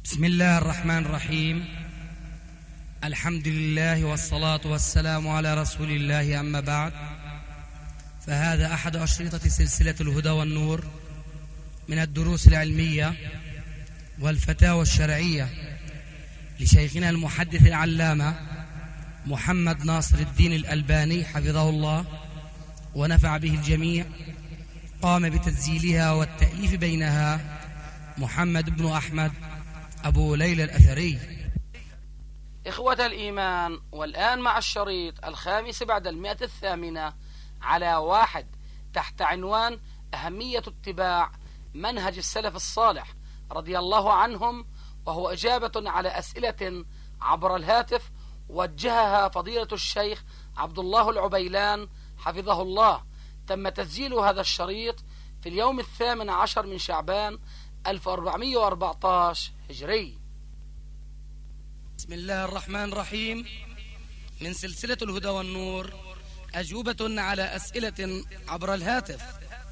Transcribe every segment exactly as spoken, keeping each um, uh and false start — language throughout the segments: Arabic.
بسم الله الرحمن الرحيم. الحمد لله والصلاة والسلام على رسول الله، أما بعد، فهذا أحد أشرطة سلسلة الهدى والنور من الدروس العلمية والفتاوى الشرعية لشيخنا المحدث العلامة محمد ناصر الدين الألباني حفظه الله ونفع به الجميع. قام بتسجيلها والتأليف بينها محمد بن أحمد أبو ليلى الأثري. إخوة الإيمان، والآن مع الشريط الخامس بعد المئة الثامنة على واحد تحت عنوان أهمية اتباع منهج السلف الصالح رضي الله عنهم، وهو إجابة على أسئلة عبر الهاتف وجهها فضيلة الشيخ عبد الله العبيلان حفظه الله. تم تسجيل هذا الشريط في اليوم الثامن عشر من شعبان ألف وأربعمائة وأربعة عشر هجري. بسم الله الرحمن الرحيم. من سلسلة الهدى والنور، أجوبة على أسئلة عبر الهاتف.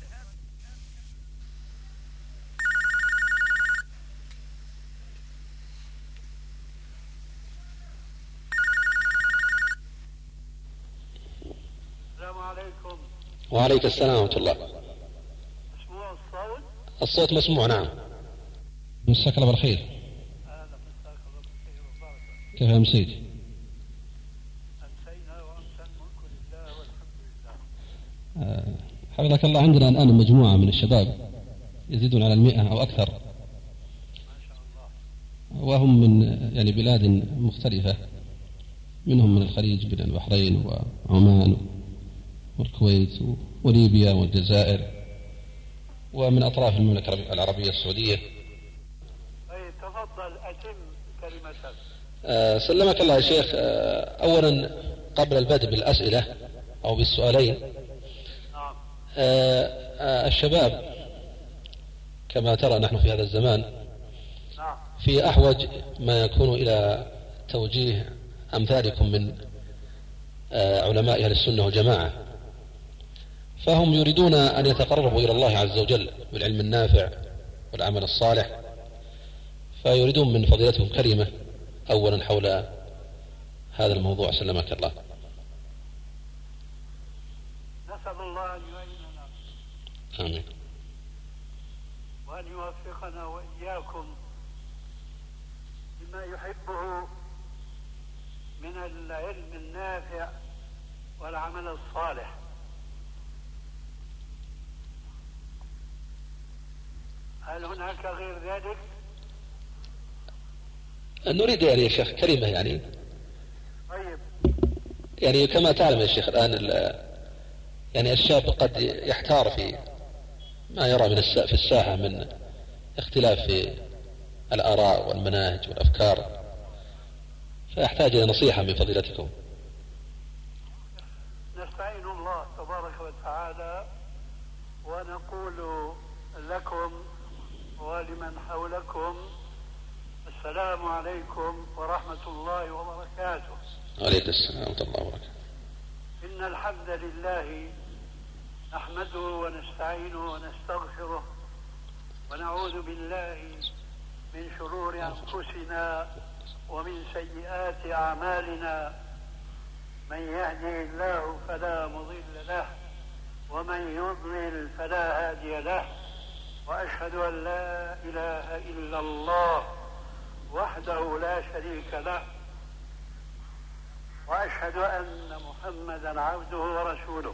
السلام عليكم. وعليك السلام ورحمة الله. مسموع الصوت؟ الصوت مسموع، نعم. مساك الله بالخير. أهلا، مساك الله بالخير وبركاته. كيف أمسيت؟ أمسينا وأمسى الملك لله والحمد لله. آه، حفظك الله. عندنا الآن مجموعة من الشباب يزيدون على المئة أو أكثر، ما شاء الله، وهم من يعني بلاد مختلفة، منهم من الخليج، من البحرين وعمان والكويت وليبيا والجزائر، ومن أطراف المملكة العربية السعودية. طيب تفضل أتم كلمتك. أه سلمك الله يا شيخ. أه أولا قبل البدء بالأسئلة أو بالسؤالين، نعم. أه أه الشباب كما ترى نحن في هذا الزمان نعم. في أحوج ما يكون إلى توجيه أمثالكم من أه علماء أهل السنة والجماعة، فهم يريدون أن يتقربوا إلى الله عز وجل بالعلم النافع والعمل الصالح، فيريدون من فضيلتهم كلمة أولا حول هذا الموضوع. سلمك الله. نسأل الله أن يعيننا آمين، وأن يوفقنا وإياكم بما يحبه من العلم النافع والعمل الصالح. هل هناك غير ذلك؟ نريد يعني يا شيخ كلمة، يعني طيب. يعني كما تعلم يا شيخ الآن يعني الشاب قد يحتار في ما يرى من في الساحة من اختلاف في الآراء والمناهج والأفكار، فيحتاج إلى نصيحة من فضيلتكم. نستعين الله تبارك وتعالى ونقول لكم ولمن حولكم السلام عليكم ورحمة الله وبركاته. عليك السلام ورحمة الله وبركاته. إن الحمد لله نحمده ونستعينه ونستغفره ونعوذ بالله من شرور أنفسنا ومن سيئات أعمالنا. من يهدي الله فلا مضل له ومن يضلل فلا هادي له، وأشهد أن لا إله إلا الله وحده لا شريك له، وأشهد أن محمدا عبده ورسوله.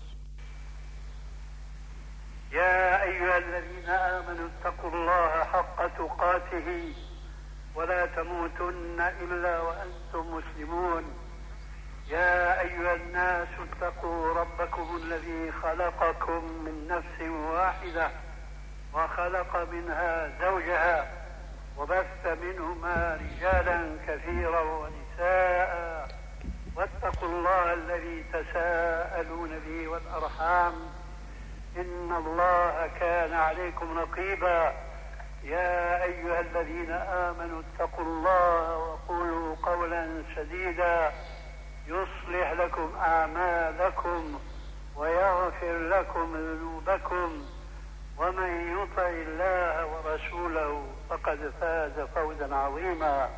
يا أيها الذين آمنوا اتقوا الله حق تقاته ولا تموتن إلا وأنتم مسلمون. يا أيها الناس اتقوا ربكم الذي خلقكم من نفس واحدة وخلق منها زوجها وبث منهما رجالا كثيرا ونساء، واتقوا الله الذي تساءلون به والأرحام إن الله كان عليكم رقيبا. يا أيها الذين آمنوا اتقوا الله وقولوا قولا سديدا يصلح لكم أعمالكم ويغفر لكم ذنوبكم، ومن يطع الله ورسوله فقد فاز فوزا عظيما.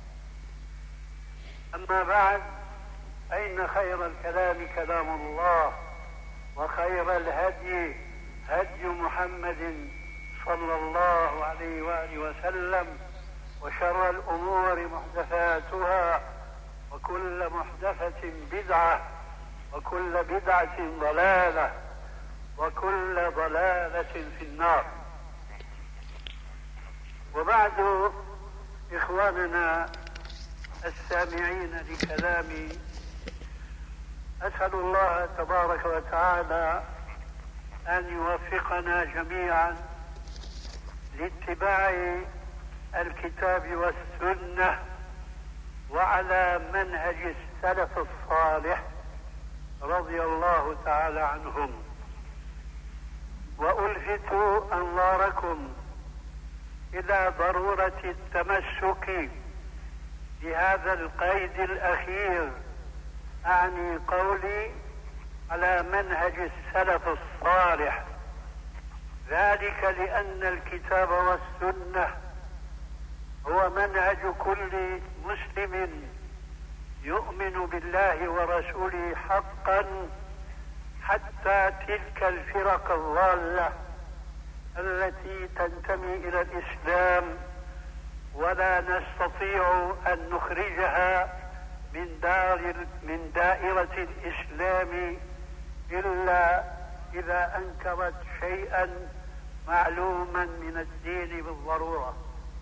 أما بعد، فإن خير الكلام كلام الله، وخير الهدي هدي محمد صلى الله عليه وآله وسلم، وشر الأمور محدثاتها، وكل محدثة بدعة، وكل بدعة ضلالة، وكل ضلالة في النار. وبعد، إخواننا السامعين لكلامي، أسأل الله تبارك وتعالى أن يوفقنا جميعا لاتباع الكتاب والسنة وعلى منهج السلف الصالح رضي الله تعالى عنهم. وألفت أنظاركم إلى ضرورة التمسك بهذا القيد الأخير، أعني قولي على منهج السلف الصالح، ذلك لأن الكتاب والسنة هو منهج كل مسلم يؤمن بالله ورسوله حقا، حتى تلك الفرق الضالة التي تنتمي إلى الإسلام ولا نستطيع أن نخرجها من دار من دائرة الإسلام إلا إذا أنكرت شيئا معلوما من الدين بالضرورة.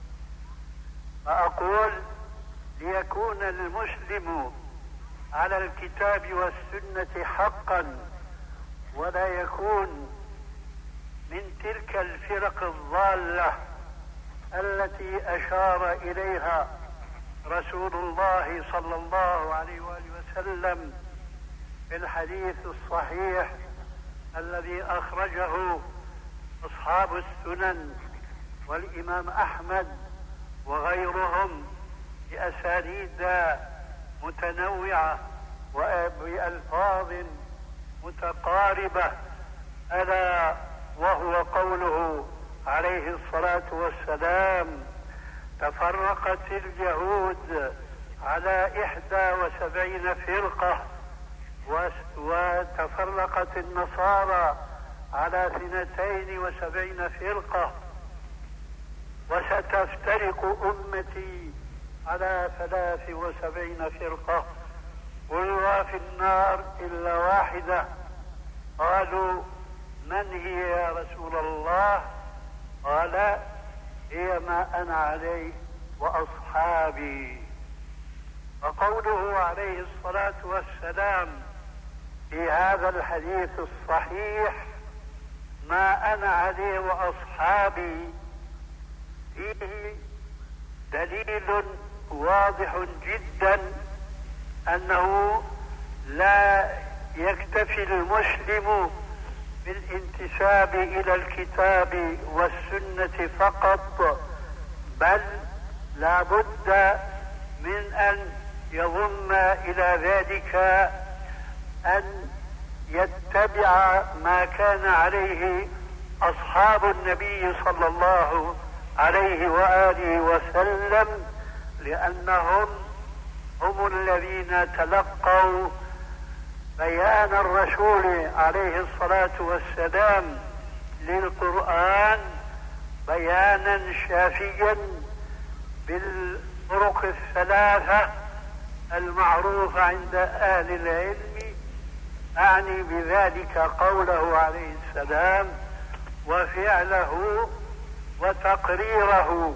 فأقول: ليكون المسلم على الكتاب والسنة حقا، ولا يكون من تلك الفرق الضالة التي أشار إليها رسول الله صلى الله عليه وآله وسلم في الحديث الصحيح الذي أخرجه أصحاب السنن والإمام أحمد وغيرهم بأسانيد متنوعة وبألفاظ متقاربة، ألا وهو قوله عليه الصلاة والسلام: تفرقت اليهود على إحدى وسبعين فرقة، وتفرقت النصارى على اثنتين وسبعين فرقة، وستفترق أمتي على ثلاث وسبعين فرقة، كلها في النار إلا واحدة. قالوا: من هي يا رسول الله؟ قال: هي ما أنا عليه وأصحابي. وقوله عليه الصلاة والسلام في هذا الحديث الصحيح: ما أنا عليه وأصحابي، فيه دليل واضح جدا أنه لا يكتفي المسلم بالانتساب إلى الكتاب والسنة فقط، بل لا بد من أن يضم إلى ذلك أن يتبع ما كان عليه أصحاب النبي صلى الله عليه وآله وسلم، لأنهم هم الذين تلقوا بيان الرسول عليه الصلاة والسلام للقرآن بيانا شافيا بالطرق الثلاثة المعروفة عند أهل العلم، أعني بذلك قوله عليه السلام وفعله وتقريره.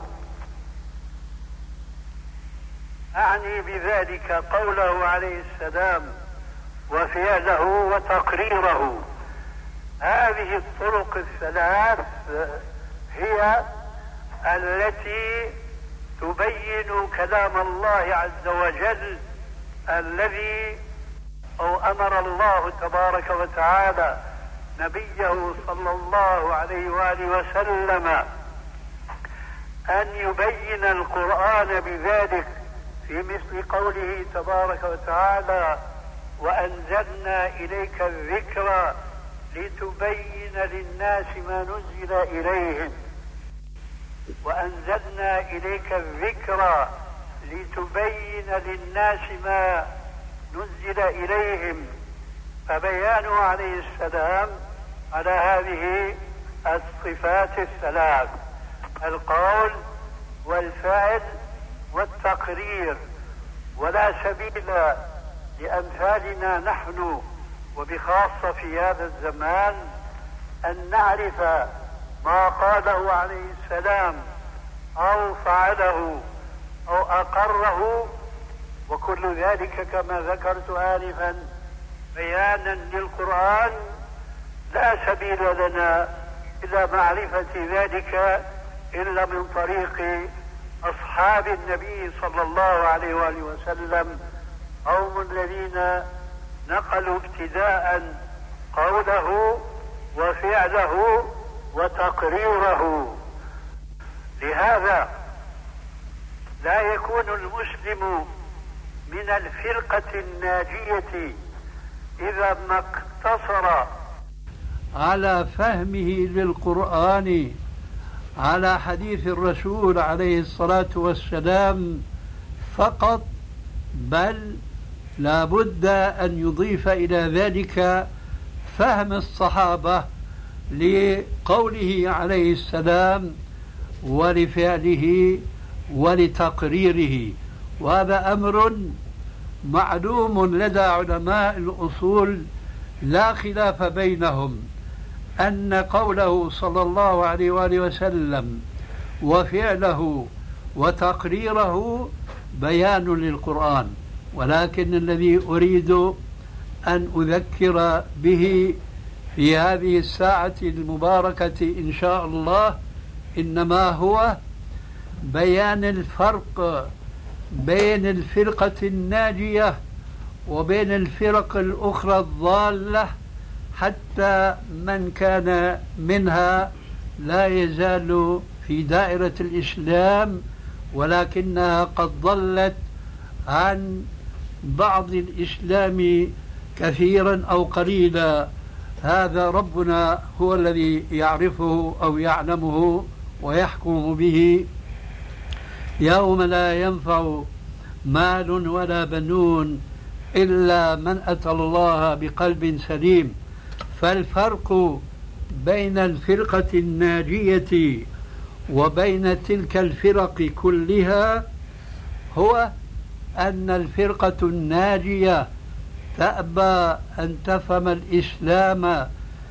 أعني بذلك قوله عليه السلام وفعله وتقريره. هذه الطرق الثلاث هي التي تبين كلام الله عز وجل الذي أو أمر الله تبارك وتعالى نبيه صلى الله عليه وآله وسلم أن يبين القرآن بذلك، في مثل قوله تبارك وتعالى وأنزلنا إليك الذكر لتبين للناس ما نزل إليهم، وأنزلنا إليك الذكر لتبين للناس ما نزل إليهم. فبيانه عليه السلام على هذه الصفات الثلاث: القول والفعل والتقرير. ولا سبيل لأمثالنا نحن وبخاصة في هذا الزمان أن نعرف ما قاله عليه السلام أو فعله أو أقره، وكل ذلك كما ذكرت آنفا بيانا للقرآن. لا سبيل لنا إلى معرفة ذلك إلا من طريق أصحاب النبي صلى الله عليه وآله وسلم، قوم الذين نقلوا ابتداء قوله وفعله وتقريره. لهذا لا يكون المسلم من الفرقة الناجية إذا ما اقتصر على فهمه للقرآن على حديث الرسول عليه الصلاة والسلام فقط، بل لا بد أن يضيف إلى ذلك فهم الصحابة لقوله عليه السلام ولفعله ولتقريره. وهذا أمر معلوم لدى علماء الأصول لا خلاف بينهم، أن قوله صلى الله عليه وآله وسلم وفعله وتقريره بيان للقرآن. ولكن الذي أريد أن أذكر به في هذه الساعة المباركة إن شاء الله إنما هو بيان الفرق بين الفرقة الناجية وبين الفرق الأخرى الضالة، حتى من كان منها لا يزال في دائرة الإسلام ولكنها قد ضلت عن بعض الإسلام كثيرا أو قليلا. هذا ربنا هو الذي يعرفه أو يعلمه ويحكم به يوم لا ينفع مال ولا بنون إلا من أتى الله بقلب سليم. فالفرق بين الفرقة الناجية وبين تلك الفرق كلها هو أن الفرقة الناجية تأبى أن تفهم الإسلام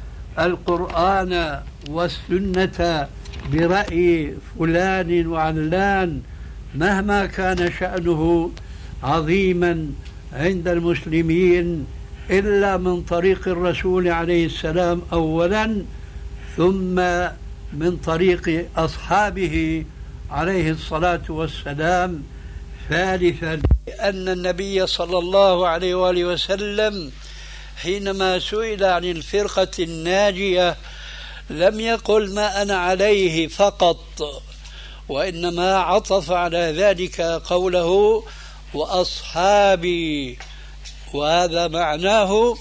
القرآن والسنة برأي فلان وعلان مهما كان شأنه عظيما عند المسلمين، إلا من طريق الرسول عليه السلام أولا، ثم من طريق أصحابه عليه الصلاة والسلام ثالثا. أن النبي صلى الله عليه وآله وسلم حينما سئل عن الفرقة الناجية لم يقل ما أنا عليه فقط، وإنما عطف على ذلك قوله وأصحابي. وهذا معناه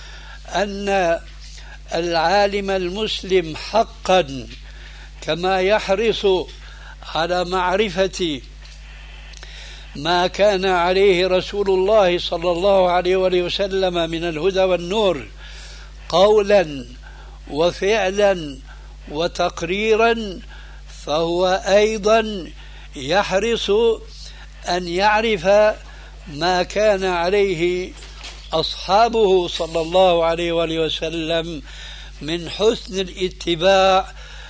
أن العالم المسلم حقا كما يحرص على معرفة ما كان عليه رسول الله صلى الله عليه وسلم من الهدى والنور قولا وفعلا وتقريرا، فهو أيضا يحرص أن يعرف ما كان عليه أصحابه صلى الله عليه وسلم من حسن الاتباع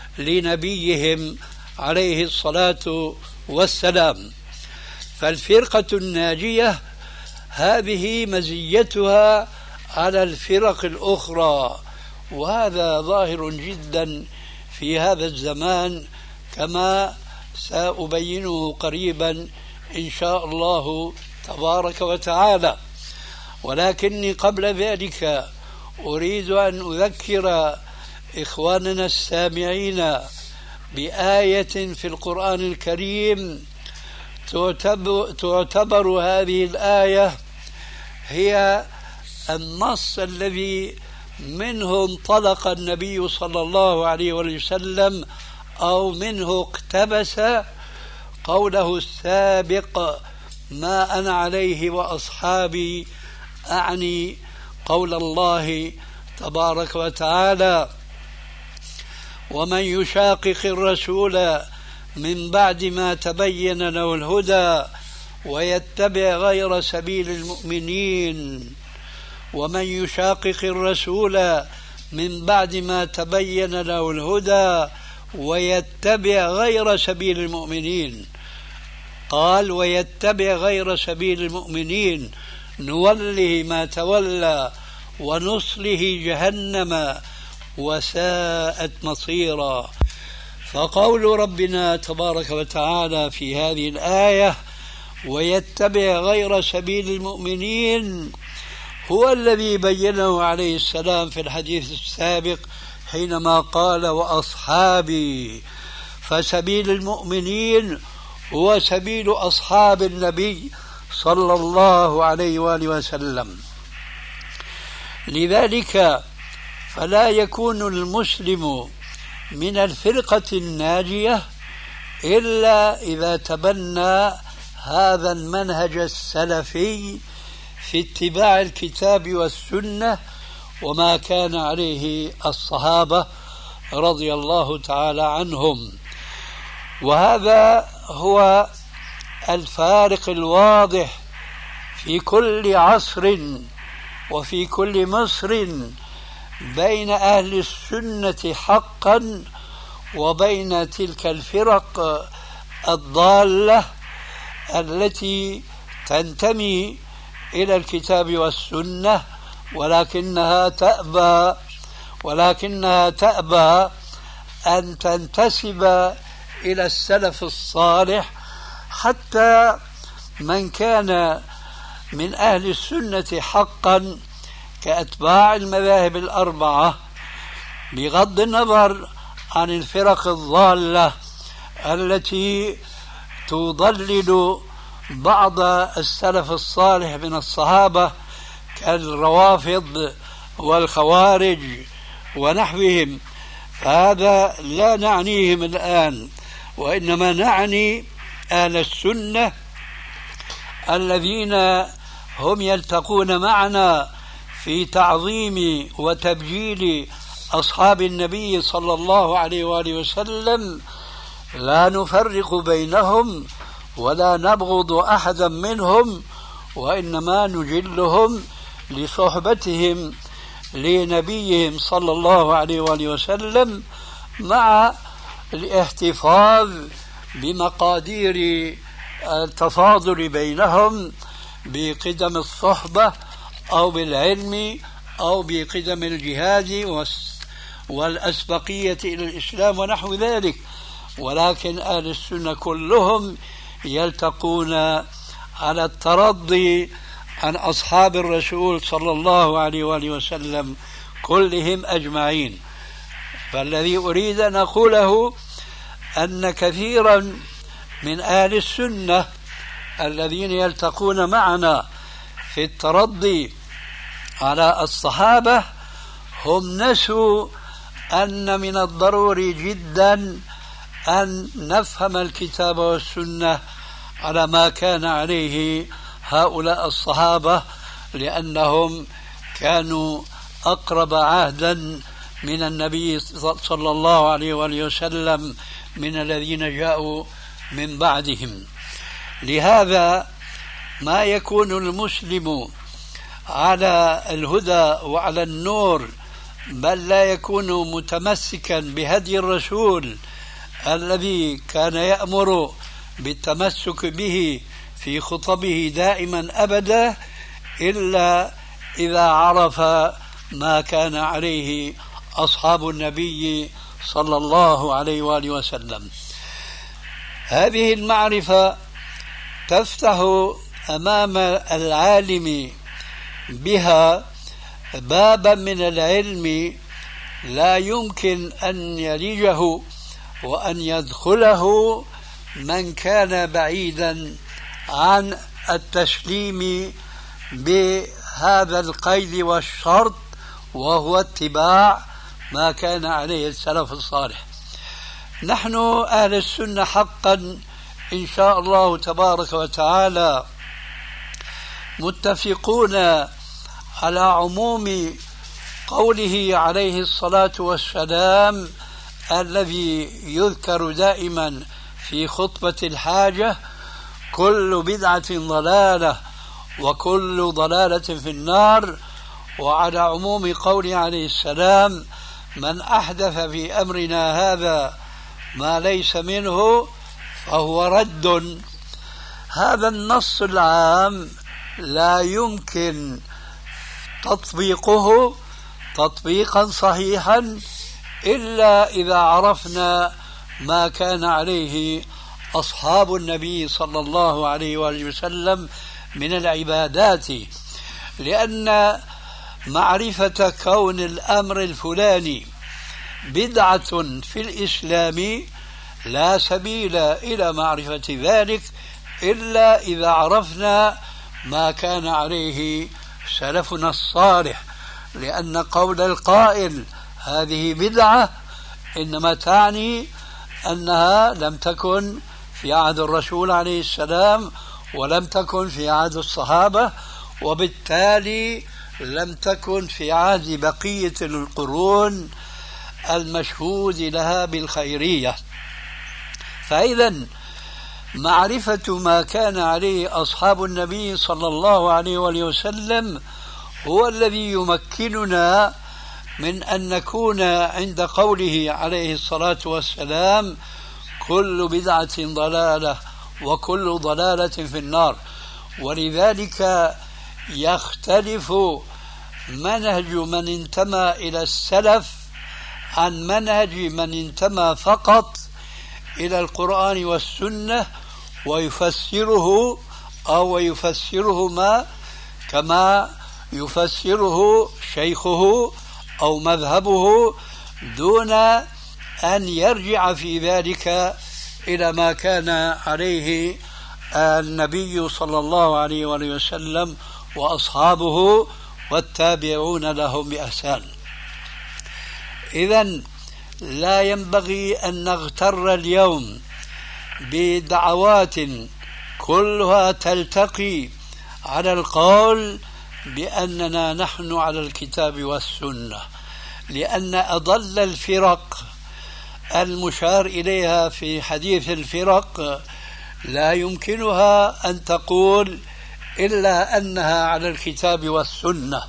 لنبيهم عليه الصلاة والسلام. فالفرقة الناجية هذه مزيتها على الفرق الأخرى، وهذا ظاهر جدا في هذا الزمان كما سأبينه قريبا إن شاء الله تبارك وتعالى. ولكني قبل ذلك أريد أن أذكر إخواننا السامعين بآية في القرآن الكريم تعتبر, تعتبر هذه الآية هي النص الذي منه انطلق النبي صلى الله عليه وسلم أو منه اقتبس قوله السابق ما أنا عليه وأصحابي، أعني قول الله تبارك وتعالى ومن يشاقق الرسول من بعد ما تبين له الهدى ويتبع غير سبيل المؤمنين ومن يشاقق الرسول من بعد ما تبين له الهدى ويتبع غير سبيل المؤمنين، قال ويتبع غير سبيل المؤمنين نوله ما تولى ونصله جهنم وساءت مصيرا. فقول ربنا تبارك وتعالى في هذه الآية ويتبع غير سبيل المؤمنين هو الذي بينه عليه السلام في الحديث السابق حينما قال وأصحابي، فسبيل المؤمنين هو سبيل أصحاب النبي صلى الله عليه وآله وسلم. لذلك فلا يكون المسلم من الفرقة الناجية إلا إذا تبنى هذا المنهج السلفي في اتباع الكتاب والسنة وما كان عليه الصحابة رضي الله تعالى عنهم. وهذا هو الفارق الواضح في كل عصر وفي كل مصر بين أهل السنة حقا وبين تلك الفرق الضالة التي تنتمي إلى الكتاب والسنة ولكنها تأبى ولكنها تأبى أن تنتسب إلى السلف الصالح. حتى من كان من أهل السنة حقا كأتباع المذاهب الأربعة بغض النظر عن الفرق الضالة التي تضلل بعض السلف الصالح من الصحابة كالروافض والخوارج ونحوهم، فهذا لا نعنيهم الآن، وإنما نعني أهل السنة الذين هم يلتقون معنا في تعظيم وتبجيل أصحاب النبي صلى الله عليه وآله وسلم، لا نفرق بينهم ولا نبغض أحدا منهم، وإنما نجلهم لصحبتهم لنبيهم صلى الله عليه وآله وسلم مع الاحتفاظ بمقادير التفاضل بينهم بقدم الصحبة أو بالعلم أو بقدم الجهاد والأسبقية إلى الإسلام ونحو ذلك. ولكن أهل السنة كلهم يلتقون على الترضي عن أصحاب الرسول صلى الله عليه وآله وسلم كلهم أجمعين. فالذي أريد أن أقوله أن كثيرا من أهل السنة الذين يلتقون معنا في الترضي على الصحابة هم نسوا أن من الضروري جدا أن نفهم الكتاب والسنة على ما كان عليه هؤلاء الصحابة، لأنهم كانوا أقرب عهدا من النبي صلى الله عليه وآله وسلم من الذين جاءوا من بعدهم. لهذا ما يكون المسلم على الهدى وعلى النور بل لا يكون متمسكا بهدي الرسول الذي كان يأمر بالتمسك به في خطبه دائما أبدا إلا إذا عرف ما كان عليه أصحاب النبي صلى الله عليه وآله وسلم. هذه المعرفة تفتح أمام العالم بها بابا من العلم لا يمكن أن يلجه وأن يدخله من كان بعيدا عن التسليم بهذا القيد والشرط وهو اتباع ما كان عليه السلف الصالح. نحن أهل السنة حقا إن شاء الله تبارك وتعالى متفقون على عموم قوله عليه الصلاة والسلام الذي يذكر دائما في خطبة الحاجة: كل بدعة ضلالة وكل ضلالة في النار. وعلى عموم قوله عليه السلام: من أحدث في أمرنا هذا ما ليس منه فهو رد. هذا النص العام لا يمكن تطبيقه تطبيقا صحيحا إلا إذا عرفنا ما كان عليه أصحاب النبي صلى الله عليه وآله وسلم من العبادات، لأن معرفة كون الأمر الفلاني بدعة في الإسلام لا سبيل إلى معرفة ذلك إلا إذا عرفنا ما كان عليه سلفنا الصالح، لأن قول القائل هذه بدعة إنما تعني أنها لم تكن في عهد الرسول عليه السلام ولم تكن في عهد الصحابة، وبالتالي لم تكن في عهد بقية القرون المشهود لها بالخيرية. فإذا معرفة ما كان عليه أصحاب النبي صلى الله عليه وآله وسلم هو الذي يمكننا من أن نكون عند قوله عليه الصلاة والسلام: كل بدعة ضلالة وكل ضلالة في النار. ولذلك يختلف منهج من انتمى إلى السلف عن منهج من انتمى فقط إلى القرآن والسنة ويفسره أو يفسرهما كما يفسره شيخه أو مذهبه دون أن يرجع في ذلك إلى ما كان عليه النبي صلى الله عليه وسلم وأصحابه والتابعون لهم بإحسان. إذن لا ينبغي أن نغتر اليوم بدعوات كلها تلتقي على القول بأننا نحن على الكتاب والسنة، لأن أضل الفرق المشار إليها في حديث الفرق لا يمكنها أن تقول إلا أنها على الكتاب والسنة.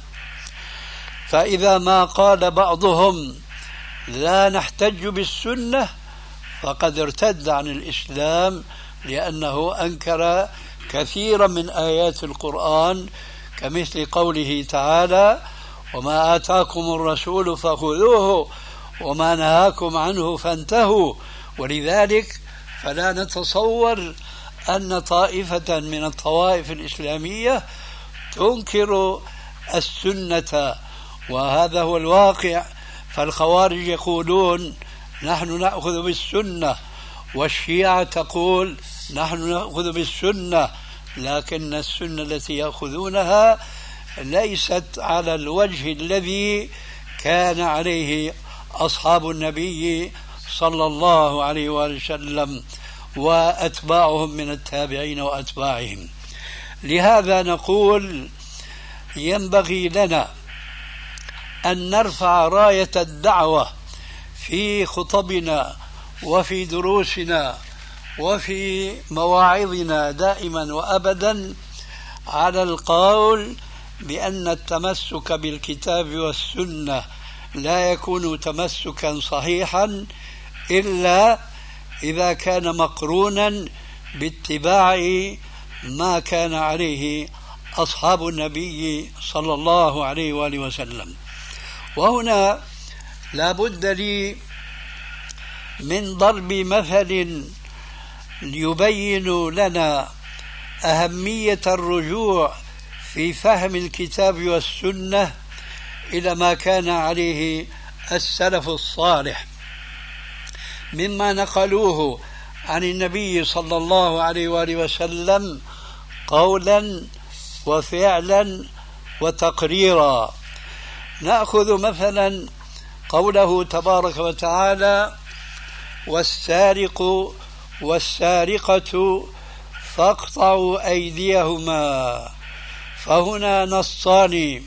فإذا ما قال بعضهم لا نحتج بالسنة فقد ارتد عن الإسلام، لأنه أنكر كثيرا من آيات القرآن كمثل قوله تعالى: وما آتاكم الرسول فخذوه وما نهاكم عنه فانتهوا. ولذلك فلا نتصور أن طائفة من الطوائف الإسلامية تنكر السنة، وهذا هو الواقع. فالخوارج يقولون نحن نأخذ بالسنة، والشيعة تقول نحن نأخذ بالسنة، لكن السنة التي يأخذونها ليست على الوجه الذي كان عليه أصحاب النبي صلى الله عليه وسلم وأتباعهم من التابعين وأتباعهم. لهذا نقول ينبغي لنا أن نرفع راية الدعوة في خطبنا وفي دروسنا وفي مواعظنا دائما وأبدا على القول بأن التمسك بالكتاب والسنة لا يكون تمسكا صحيحا إلا إذا كان مقرونا باتباع ما كان عليه أصحاب النبي صلى الله عليه وآله وسلم. وهنا لا بد لي من ضرب مثل يبين لنا أهمية الرجوع في فهم الكتاب والسنة إلى ما كان عليه السلف الصالح مما نقلوه عن النبي صلى الله عليه وآله وسلم قولا وفعلا وتقريرا. نأخذ مثلا قوله تبارك وتعالى: والسارق والسارقة فاقطعوا أيديهما. فهنا نصان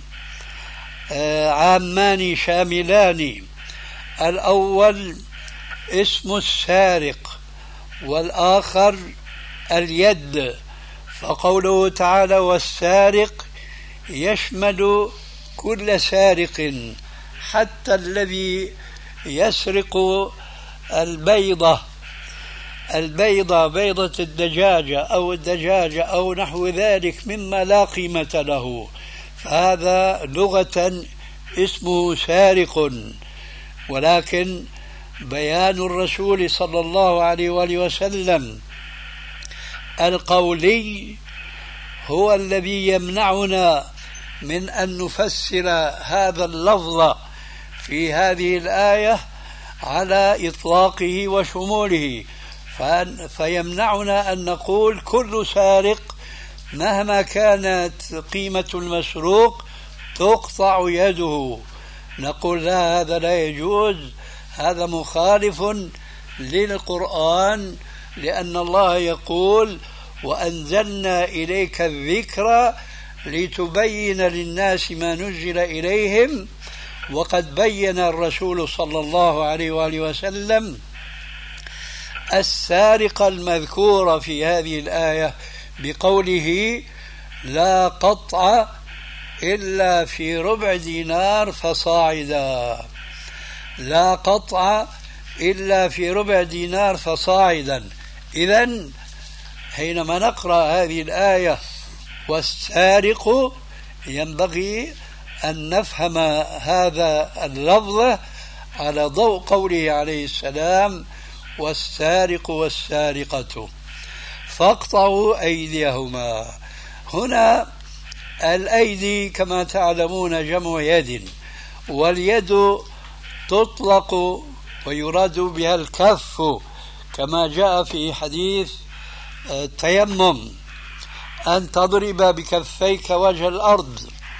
عامان شاملان: الأول اسم السارق، والآخر اليد. فقوله تعالى والسارق يشمل كل سارق، حتى الذي يسرق البيضة البيضة بيضة الدجاجة أو الدجاجة أو نحو ذلك مما لا قيمة له، فهذا لغة اسمه سارق. ولكن بيان الرسول صلى الله عليه وآله وسلم القولي هو الذي يمنعنا من أن نفسر هذا اللفظ في هذه الآية على إطلاقه وشموله، فيمنعنا أن نقول كل سارق مهما كانت قيمة المسروق تقطع يده. نقول لا، هذا لا يجوز، هذا مخالف للقرآن، لأن الله يقول: وأنزلنا إليك الذكر لتبين للناس ما نزل إليهم. وقد بين الرسول صلى الله عليه وآله وسلم السارق المذكور في هذه الآية بقوله: لا قطع إلا في ربع دينار فصاعدا. لا قطع إلا في ربع دينار فصاعدا. إذن حينما نقرأ هذه الآية والسارق ينبغي أن نفهم هذا اللفظ على ضوء قوله عليه السلام: والسارق والسارقة فاقطعوا أيديهما. هنا الأيدي كما تعلمون جمع يد، واليد تطلق ويراد بها الكف كما جاء في حديث التيمم: أن تضرب بكفيك وجه الأرض.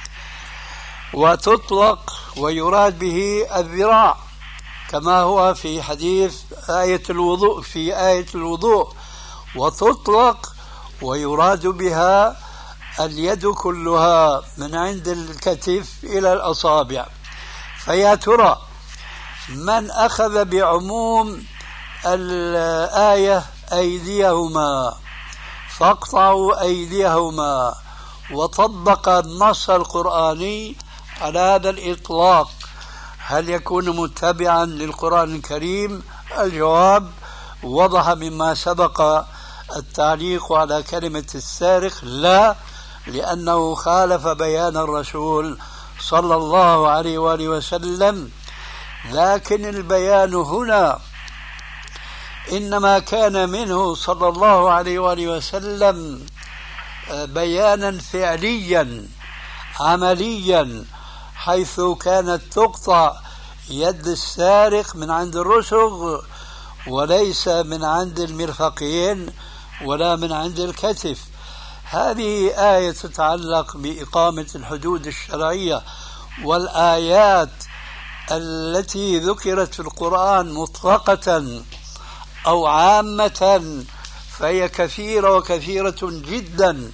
وتطلق ويراد به الذراع كما هو في حديث آية الوضوء في آية الوضوء. وتطلق ويراد بها اليد كلها من عند الكتف إلى الأصابع. فيا ترى من أخذ بعموم الآية أيديهما فاقطعوا أيديهما وطبق النص القرآني على هذا الإطلاق، هل يكون متبعا للقرآن الكريم؟ الجواب وضح مما سبق التعليق على كلمة السارق: لا، لأنه خالف بيان الرسول صلى الله عليه وآله وسلم. لكن البيان هنا إنما كان منه صلى الله عليه وآله وسلم بيانا فعليا عمليا، حيث كانت تقطع يد السارق من عند الرسغ وليس من عند المرفقين ولا من عند الكتف. هذه آية تتعلق بإقامة الحدود الشرعية، والآيات التي ذكرت في القرآن مطلقة أو عامة فهي كثيرة وكثيرة جدا.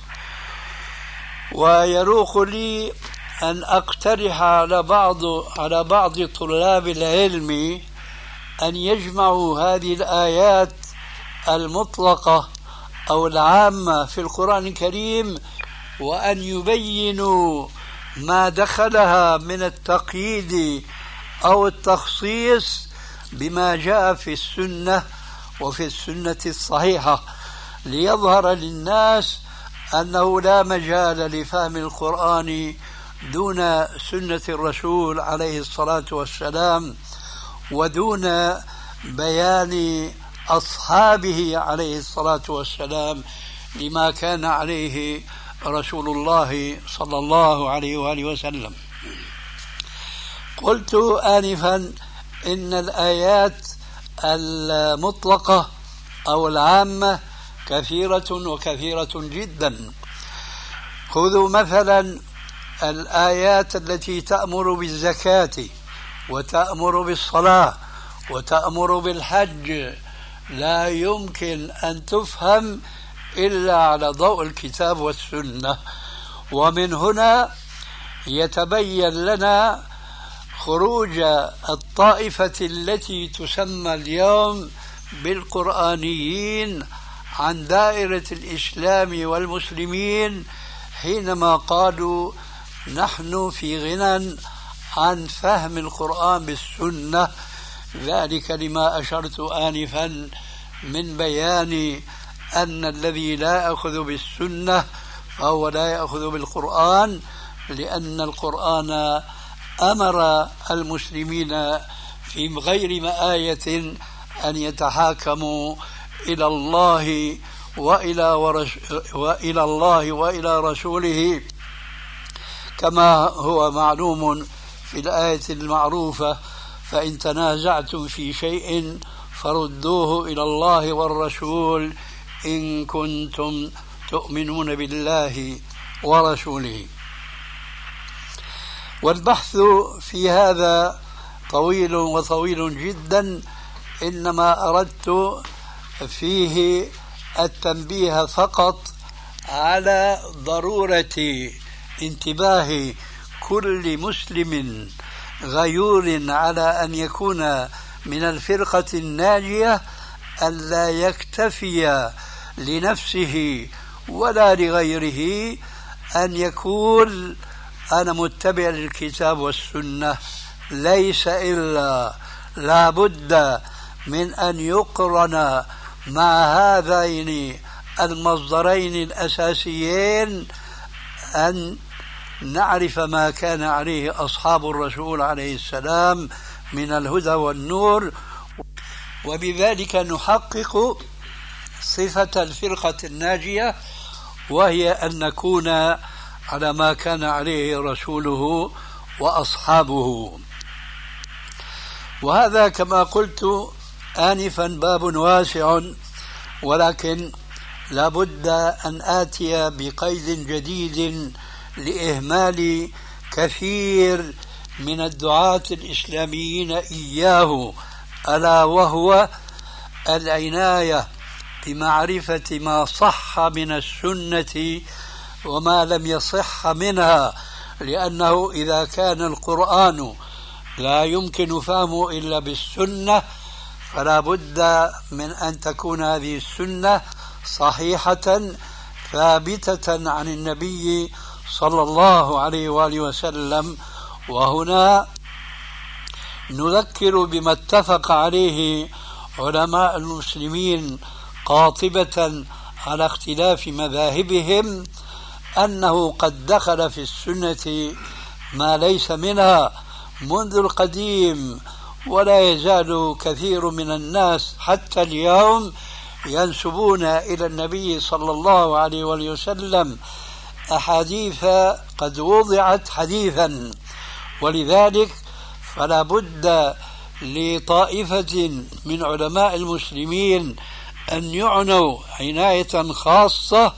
ويروق لي أن أقترح على بعض على بعض طلاب العلم أن يجمعوا هذه الآيات المطلقة أو العامة في القرآن الكريم وأن يبينوا ما دخلها من التقييد أو التخصيص بما جاء في السنة وفي السنة الصحيحة، ليظهر للناس أنه لا مجال لفهم القرآن دون سنة الرسول عليه الصلاة والسلام ودون بيان أصحابه عليه الصلاة والسلام لما كان عليه رسول الله صلى الله عليه وآله وسلم. قلت آنفا إن الآيات المطلقة أو العامة كثيرة وكثيرة جدا. خذوا مثلا الآيات التي تأمر بالزكاة وتأمر بالصلاة وتأمر بالحج لا يمكن أن تفهم إلا على ضوء الكتاب والسنة. ومن هنا يتبين لنا خروج الطائفة التي تسمى اليوم بالقرآنيين عن دائرة الإسلام والمسلمين حينما قالوا نحن في غنى عن فهم القرآن بالسنة، ذلك لما أشرت آنفا من بيان أن الذي لا يأخذ بالسنة فهو لا يأخذ بالقرآن، لأن القرآن أمر المسلمين في غير مآية أن يتحاكموا إلى الله وإلى, ورش وإلى الله وإلى رسوله، كما هو معلوم في الآية المعروفة: فإن تنازعتم في شيء فردوه إلى الله والرسول إن كنتم تؤمنون بالله ورسوله. والبحث في هذا طويل وطويل جدا، إنما أردت فيه التنبيه فقط على ضرورة انتباه كل مسلم غيور على أن يكون من الفرقة الناجية، أن لا يكتفي لنفسه ولا لغيره أن يقول أنا متبع للكتاب والسنة، ليس إلا لا بد من أن يقرن مع هذين المصدرين الأساسيين أن نعرف ما كان عليه أصحاب الرسول عليه السلام من الهدى والنور، وبذلك نحقق صفة الفرقة الناجية، وهي أن نكون على ما كان عليه رسوله وأصحابه. وهذا كما قلت آنفا باب واسع، ولكن لابد أن آتي بقيد جديد لإهمال كثير من الدعاة الإسلاميين إياه، ألا وهو العناية بمعرفة ما صح من السنة وما لم يصح منها، لأنه إذا كان القرآن لا يمكن فهمه إلا بالسنة فلا بد من أن تكون هذه السنة صحيحة ثابتة عن النبي صلى الله عليه وآله وسلم. وهنا نذكر بما اتفق عليه علماء المسلمين قاطبة على اختلاف مذاهبهم، أنه قد دخل في السنة ما ليس منها منذ القديم، ولا يزال كثير من الناس حتى اليوم ينسبون إلى النبي صلى الله عليه وسلم أحاديث قد وضعت حديثا. ولذلك فلا بد لطائفة من علماء المسلمين أن يعنوا عناية خاصة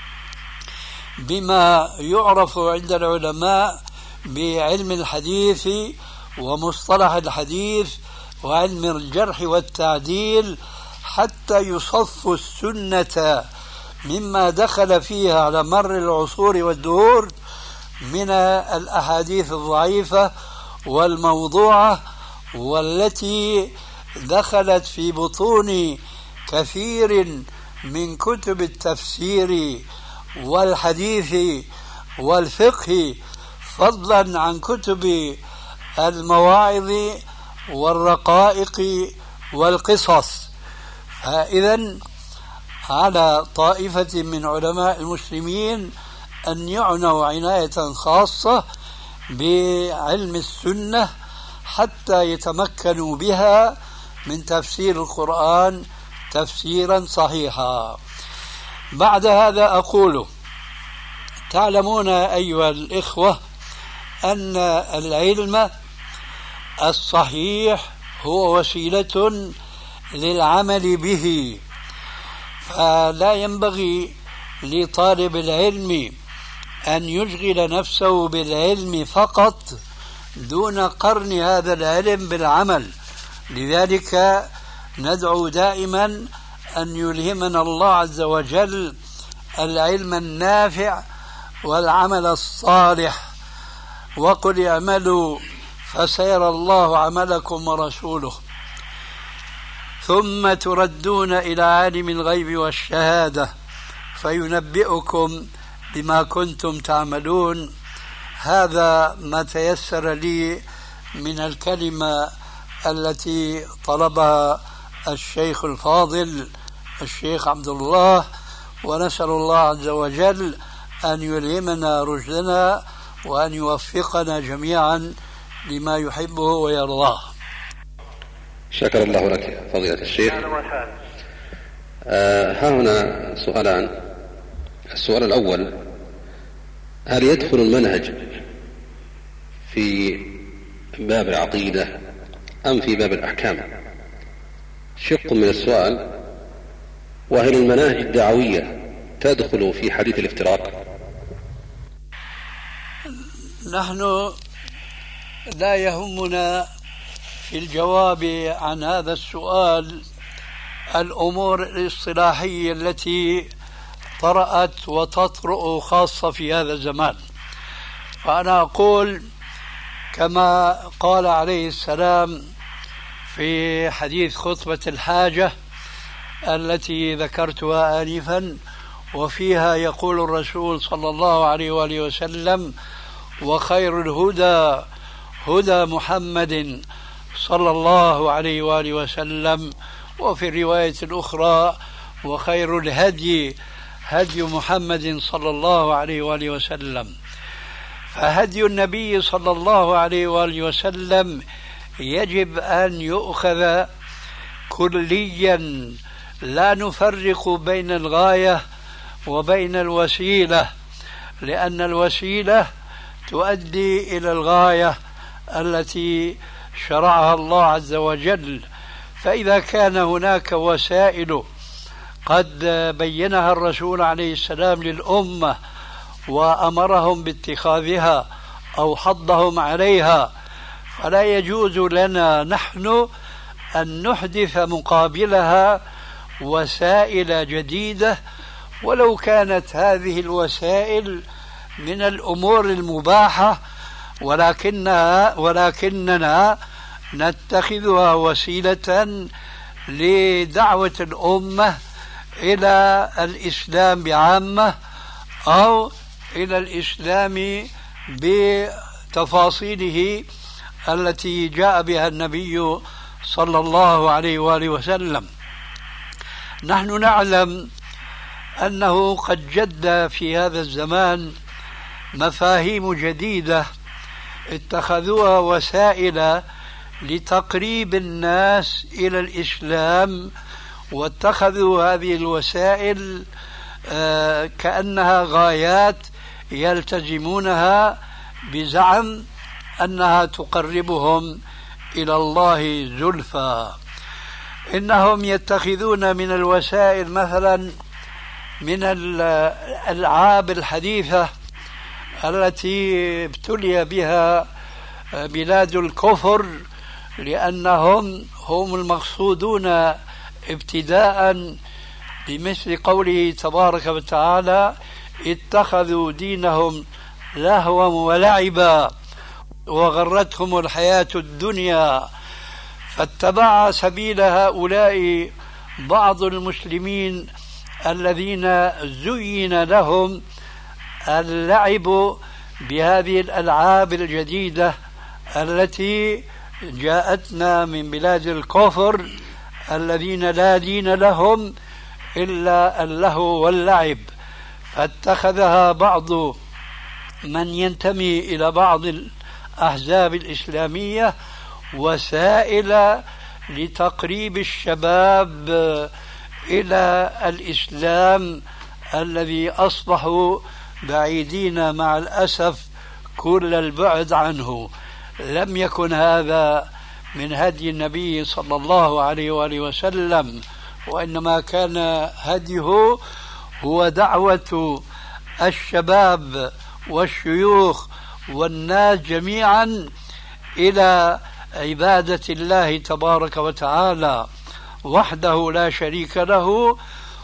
بما يعرف عند العلماء بعلم الحديث ومصطلح الحديث وعلم الجرح والتعديل، حتى يصفوا السنة مما دخل فيها على مر العصور والدهور من الأحاديث الضعيفة والموضوعة، والتي دخلت في بطون كثير من كتب التفسير والحديث والفقه، فضلا عن كتب المواعظ والرقائق والقصص. فإذن على طائفة من علماء المسلمين أن يعنوا عناية خاصة بعلم السنة حتى يتمكنوا بها من تفسير القرآن تفسيرا صحيحا. بعد هذا أقول: تعلمون أيها الإخوة أن العلم الصحيح هو وسيلة للعمل به، فلا ينبغي لطالب العلم أن يشغل نفسه بالعلم فقط دون قرن هذا العلم بالعمل. لذلك ندعو دائما أن يلهمنا الله عز وجل العلم النافع والعمل الصالح. وقل اعملوا فسيرى الله عملكم ورسوله ثم تردون إلى عالم الغيب والشهادة فينبئكم بما كنتم تعملون. هذا ما تيسر لي من الكلمة التي طلبها الشيخ الفاضل الشيخ عبد الله، ونسأل الله عز وجل أن يلهمنا رشدنا وأن يوفقنا جميعا لما يحبه ويرضاه. شكر الله لك فضيلة الشيخ. آه ها هنا سؤالان. السؤال الأول: هل يدخل المنهج في باب العقيدة أم في باب الأحكام؟ شق من السؤال: وهل المناهج الدعوية تدخل في حديث الافتراق؟ نحن لا يهمنا في الجواب عن هذا السؤال الأمور الاصطلاحية التي طرأت وتطرأ خاصة في هذا الزمان. فأنا أقول كما قال عليه السلام في حديث خطبة الحاجة التي ذكرتها آنفا، وفيها يقول الرسول صلى الله عليه وآله وسلم: وخير الهدى هدى محمد صلى الله عليه وآله وسلم. وفي الرواية الأخرى: وخير الهدي هدي محمد صلى الله عليه وآله وسلم. فهدي النبي صلى الله عليه وآله وسلم يجب أن يؤخذ كليا، لا نفرق بين الغاية وبين الوسيلة، لأن الوسيلة تؤدي إلى الغاية التي شرعها الله عز وجل. فإذا كان هناك وسائل قد بينها الرسول عليه السلام للأمة وأمرهم باتخاذها أو حضهم عليها، فلا يجوز لنا نحن أن نحدث مقابلها وسائل جديدة، ولو كانت هذه الوسائل من الأمور المباحة، ولكنها ولكننا نتخذها وسيلة لدعوة الأمة إلى الإسلام بعامة أو إلى الإسلام بتفاصيله التي جاء بها النبي صلى الله عليه وآله وسلم. نحن نعلم أنه قد جد في هذا الزمان مفاهيم جديدة اتخذوها وسائل لتقريب الناس إلى الإسلام، واتخذوا هذه الوسائل كأنها غايات يلتزمونها بزعم أنها تقربهم إلى الله زلفى. إنهم يتخذون من الوسائل مثلا من الألعاب الحديثة التي ابتلي بها بلاد الكفر، لأنهم هم المقصودون ابتداء بمثل قوله تبارك وتعالى: اتخذوا دينهم لهوا ولعبا وغرتهم الحياة الدنيا. فاتبع سبيل هؤلاء بعض المسلمين الذين زين لهم اللعب بهذه الألعاب الجديدة التي جاءتنا من بلاد الكفر الذين لا دين لهم إلا اللهو واللعب. فاتخذها بعض من ينتمي إلى بعض الأحزاب الإسلامية وسائل لتقريب الشباب إلى الإسلام الذي أصبحوا بعيدين مع الأسف كل البعد عنه. لم يكن هذا من هدي النبي صلى الله عليه وآله وسلم، وإنما كان هديه هو دعوة الشباب والشيوخ والناس جميعا إلى عبادة الله تبارك وتعالى وحده لا شريك له،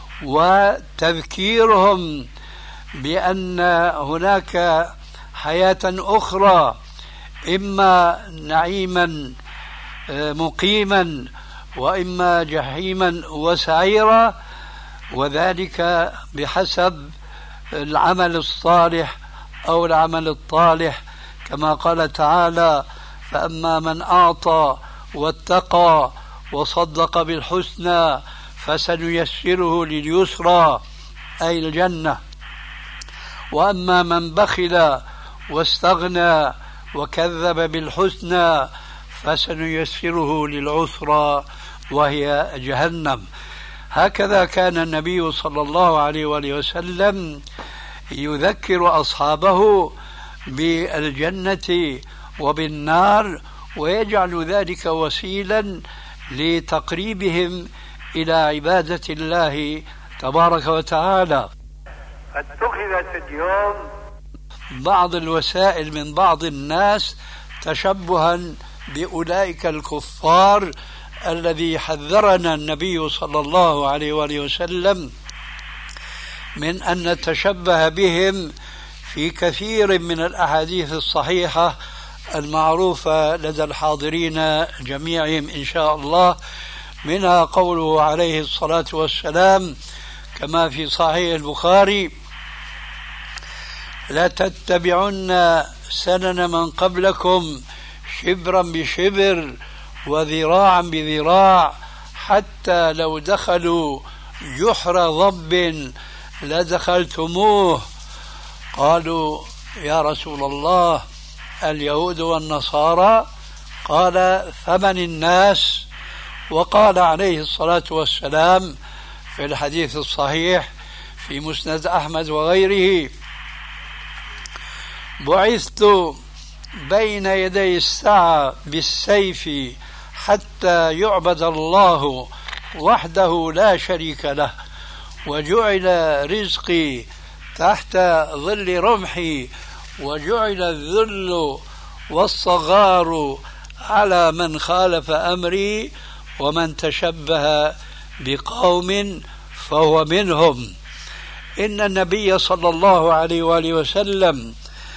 وتذكيرهم بأن هناك حياة أخرى، إما نعيما مقيما وإما جحيما وسعيرا، وذلك بحسب العمل الصالح أو العمل الطالح، كما قال تعالى: فأما من أعطى واتقى وصدق بالحسنى فسنيسره لليسرى أي الجنة، وأما من بخل واستغنى وكذب بالحسنى فسنيسره للعسرى وهي جهنم. هكذا كان النبي صلى الله عليه وآله وسلم يذكر أصحابه بالجنة وبالنار، ويجعل ذلك وسيلا لتقريبهم إلى عبادة الله تبارك وتعالى. اتخذت اليوم بعض الوسائل من بعض الناس تشبها بأولئك الكفار الذي حذرنا النبي صلى الله عليه وآله وسلم من أن نتشبه بهم في كثير من الأحاديث الصحيحة المعروفة لدى الحاضرين جميعهم إن شاء الله، منها قوله عليه الصلاة والسلام كما في صحيح البخاري: لا تتبعن سنن من قبلكم شبرا بشبر وذراعا بذراع حتى لو دخلوا جحر ضب لدخلتموه. قالوا: يا رسول الله اليهود والنصارى؟ قال: فمن الناس؟ وقال عليه الصلاة والسلام في الحديث الصحيح في مسند أحمد وغيره: بعثت بين يدي الساعة بالسيف حتى يعبد الله وحده لا شريك له، وجعل رزقي تحت ظل رمحي، وجعل الذل والصغار على من خالف أمري، ومن تشبه بقوم فهو منهم. إن النبي صلى الله عليه وآله وسلم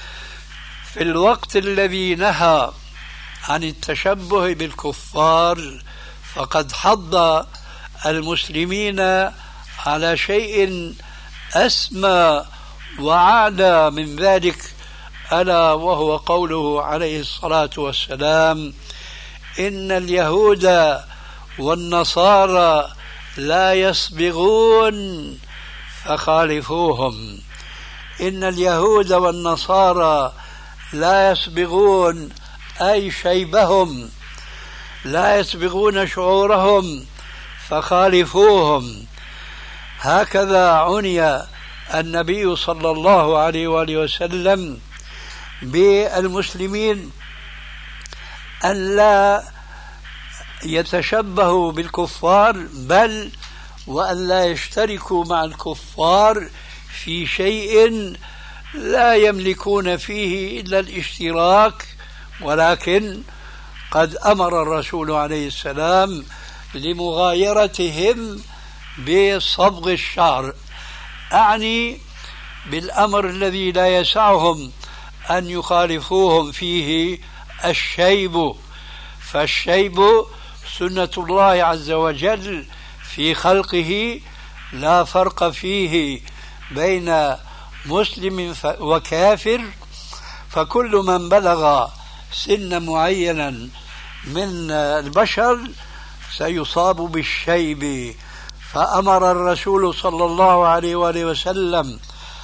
في الوقت الذي نهى عن التشبه بالكفار فقد حض المسلمين على شيء أسمى وأعلى من ذلك، ألا وهو قوله عليه الصلاة والسلام: إن اليهود والنصارى لا يصبغون فخالفوهم. إن اليهود والنصارى لا يصبغون أي شيبهم، لا يصبغون شعورهم فخالفوهم. هكذا عني النبي صلى الله عليه وآله وسلم بالمسلمين أن لا يتشبهوا بالكفار، بل وأن لا يشتركوا مع الكفار في شيء لا يملكون فيه إلا الاشتراك، ولكن قد أمر الرسول عليه السلام لمغايرتهم بصبغ الشعر، أعني بالأمر الذي لا يسعهم أن يخالفوهم فيه الشيب، فالشيب سنة الله عز وجل في خلقه، لا فرق فيه بين مسلم وكافر، فكل من بلغ سنا معينا من البشر سيصاب بالشيب. فأمر الرسول صلى الله عليه وآله وسلم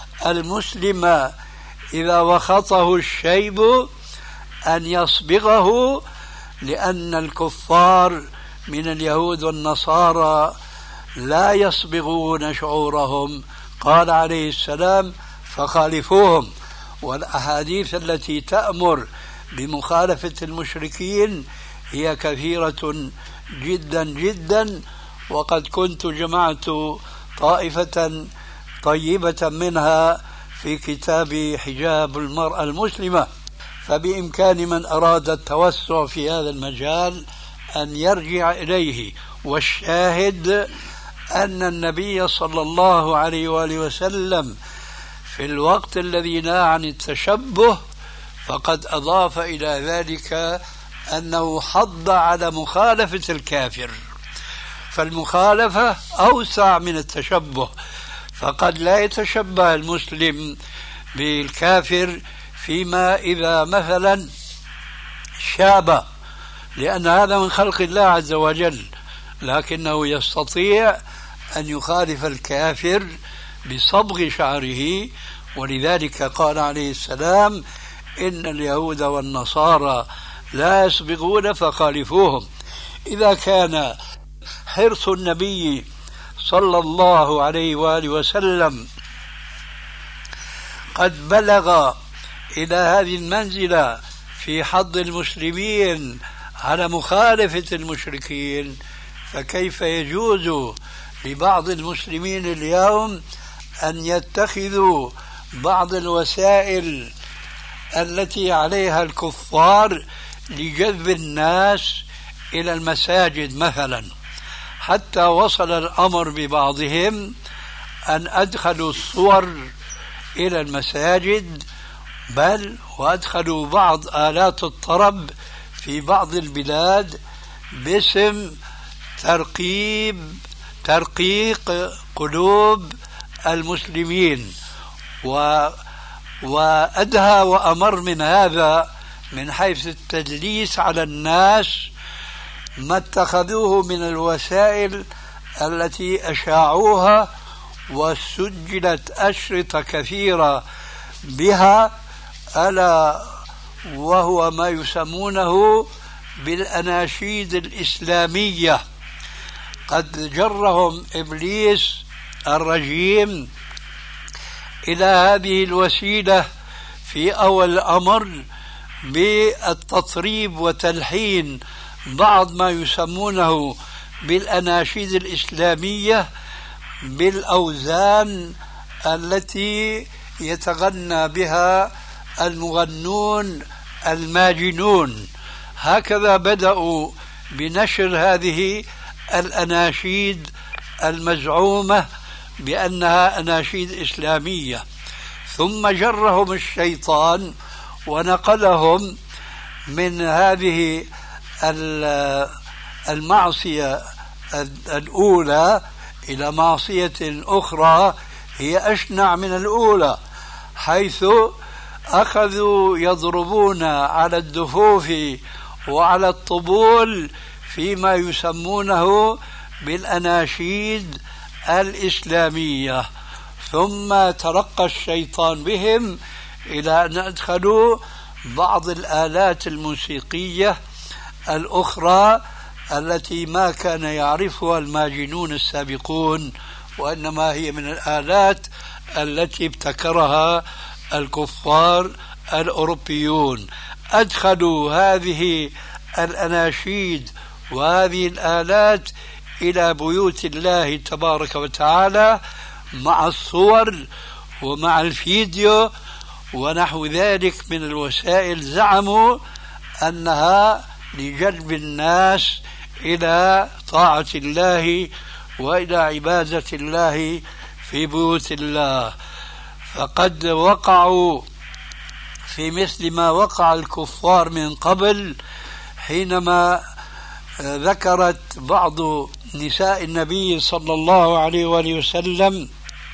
المسلم إذا وخطه الشيب أن يصبغه، لأن الكفار من اليهود والنصارى لا يصبغون شعورهم. قال عليه السلام: فخالفوهم. والأحاديث التي تأمر بمخالفة المشركين هي كثيرة جدا جدا، وقد كنت جمعت طائفة طيبة منها في كتاب حجاب المرأة المسلمة، فبإمكان من أراد التوسع في هذا المجال أن يرجع إليه. والشاهد أن النبي صلى الله عليه وآله وسلم في الوقت الذي نهى عن التشبه فقد أضاف إلى ذلك أنه حض على مخالفة الكافر، فالمخالفة أوسع من التشبه، فقد لا يتشبه المسلم بالكافر فيما إذا مثلا شاب، لأن هذا من خلق الله عز وجل، لكنه يستطيع أن يخالف الكافر بصبغ شعره. ولذلك قال عليه السلام: إن اليهود والنصارى لا يصبغون فخالفوهم. إذا كان حرص النبي صلى الله عليه وآله وسلم قد بلغ إلى هذه المنزلة في حض المسلمين على مخالفة المشركين، فكيف يجوز لبعض المسلمين اليوم أن يتخذوا بعض الوسائل التي عليها الكفار لجذب الناس إلى المساجد مثلا، حتى وصل الأمر ببعضهم أن أدخلوا الصور إلى المساجد، بل وأدخلوا بعض آلات الطرب في بعض البلاد باسم ترقيب ترقيق قلوب المسلمين. و وأدهى وأمر من هذا من حيث التدليس على الناس ما اتخذوه من الوسائل التي أشاعوها وسجلت أشرطة كثيرة بها، ألا وهو ما يسمونه بالأناشيد الإسلامية. قد جرهم إبليس الرجيم إلى هذه الوسيلة في أول الأمر بالتطريب وتلحين بعض ما يسمونه بالأناشيد الإسلامية بالأوزان التي يتغنى بها المغنون الماجنون. هكذا بدأوا بنشر هذه الأناشيد المزعومة بأنها أناشيد إسلامية، ثم جرهم الشيطان ونقلهم من هذه المعصية الأولى إلى معصية أخرى هي أشنع من الأولى، حيث أخذوا يضربون على الدفوف وعلى الطبول فيما يسمونه بالأناشيد الإسلامية. ثم ترقى الشيطان بهم إلى أن أدخلوا بعض الآلات الموسيقية الأخرى التي ما كان يعرفها الماجنون السابقون، وإنما هي من الآلات التي ابتكرها الكفار الأوروبيون. أدخلوا هذه الأناشيد وهذه الآلات إلى بيوت الله تبارك وتعالى مع الصور ومع الفيديو ونحو ذلك من الوسائل، زعموا أنها لجلب الناس إلى طاعة الله وإلى عبادة الله في بيوت الله. فقد وقعوا في مثل ما وقع الكفار من قبل، حينما ذكرت بعض نساء النبي صلى الله عليه وآله وسلم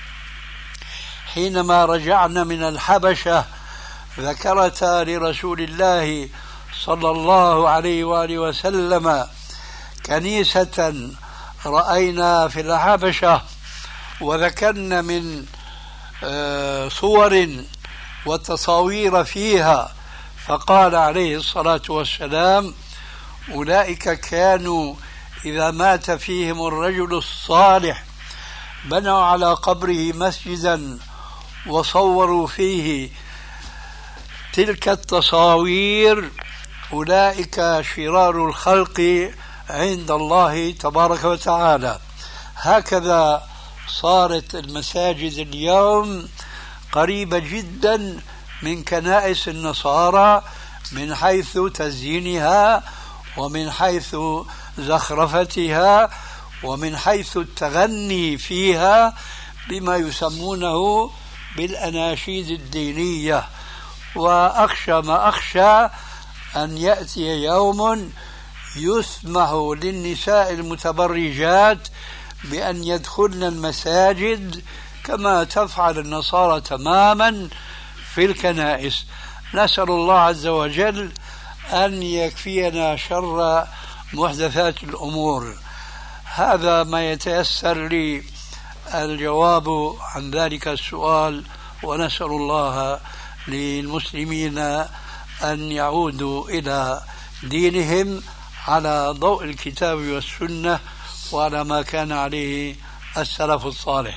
حينما رجعنا من الحبشة ذكرتا لرسول الله صلى الله عليه وآله وسلم كنيسة رأينا في الحبشة، وذكرنا من صور وتصاوير فيها، فقال عليه الصلاة والسلام: أولئك كانوا إذا مات فيهم الرجل الصالح بنوا على قبره مسجدا وصوروا فيه تلك التصاوير، أولئك شرار الخلق عند الله تبارك وتعالى. هكذا صارت المساجد اليوم قريبة جدا من كنائس النصارى من حيث تزيينها ومن حيث زخرفتها ومن حيث التغني فيها بما يسمونه بالأناشيد الدينية. وأخشى ما أخشى أن يأتي يوم يسمح للنساء المتبرجات بأن يدخلن المساجد كما تفعل النصارى تماما في الكنائس. نسأل الله عز وجل أن يكفينا شر محدثات الأمور. هذا ما يتيسر لي الجواب عن ذلك السؤال، ونسأل الله للمسلمين أن يعودوا إلى دينهم على ضوء الكتاب والسنة وعلى ما كان عليه السلف الصالح.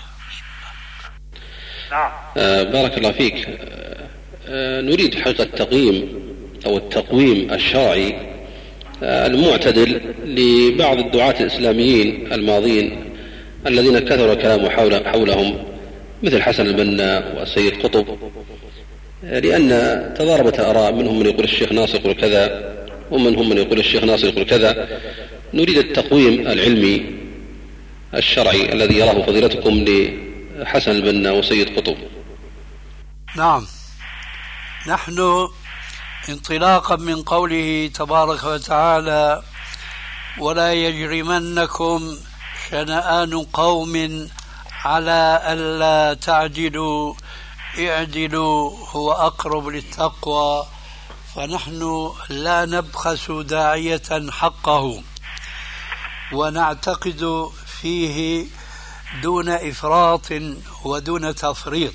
نعم. آه بارك الله فيك. آه نريد حقيقة التقييم أو التقويم الشرعي آه المعتدل لبعض الدعاة الإسلاميين الماضين الذين كثر الكلام حول حولهم مثل حسن البنا والسيد قطب، لأن تضاربت الآراء، منهم من يقول الشيخ ناصر يقول كذا ومنهم من يقول الشيخ ناصر يقول كذا. نريد التقويم العلمي الشرعي الذي يراه فضيلتكم لحسن البنا وسيد قطب. نعم، نحن انطلاقا من قوله تبارك وتعالى: ولا يجرمنكم شنآن قوم على ألا تعدلوا اعدلوا هو أقرب للتقوى، فنحن لا نبخس داعية حقه ونعتقد فيه دون إفراط ودون تفريط.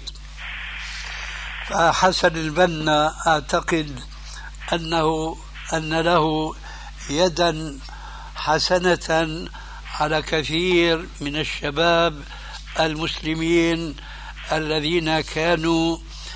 فحسن البنا أعتقد أنه أن له يدا حسنة على كثير من الشباب المسلمين الذين كانوا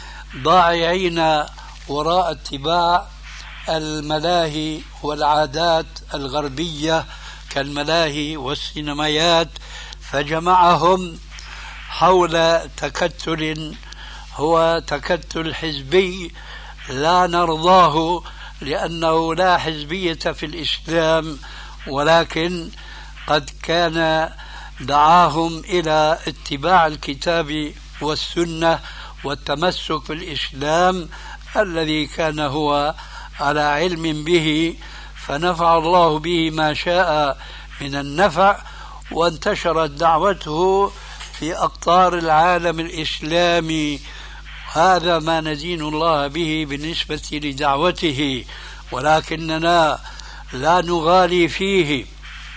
ضائعين وراء اتباع الملاهي والعادات الغربية كالملاهي والسينمايات، فجمعهم حول تكتل هو تكتل حزبي لا نرضاه، لأنه لا حزبية في الإسلام، ولكن قد كان دعاهم إلى اتباع الكتاب والسنة والتمسك بالإسلام الذي كان هو على علم به، فنفع الله به ما شاء من النفع، وانتشرت دعوته في أقطار العالم الإسلامي. هذا ما ندين الله به بالنسبة لدعوته، ولكننا لا نغالي فيه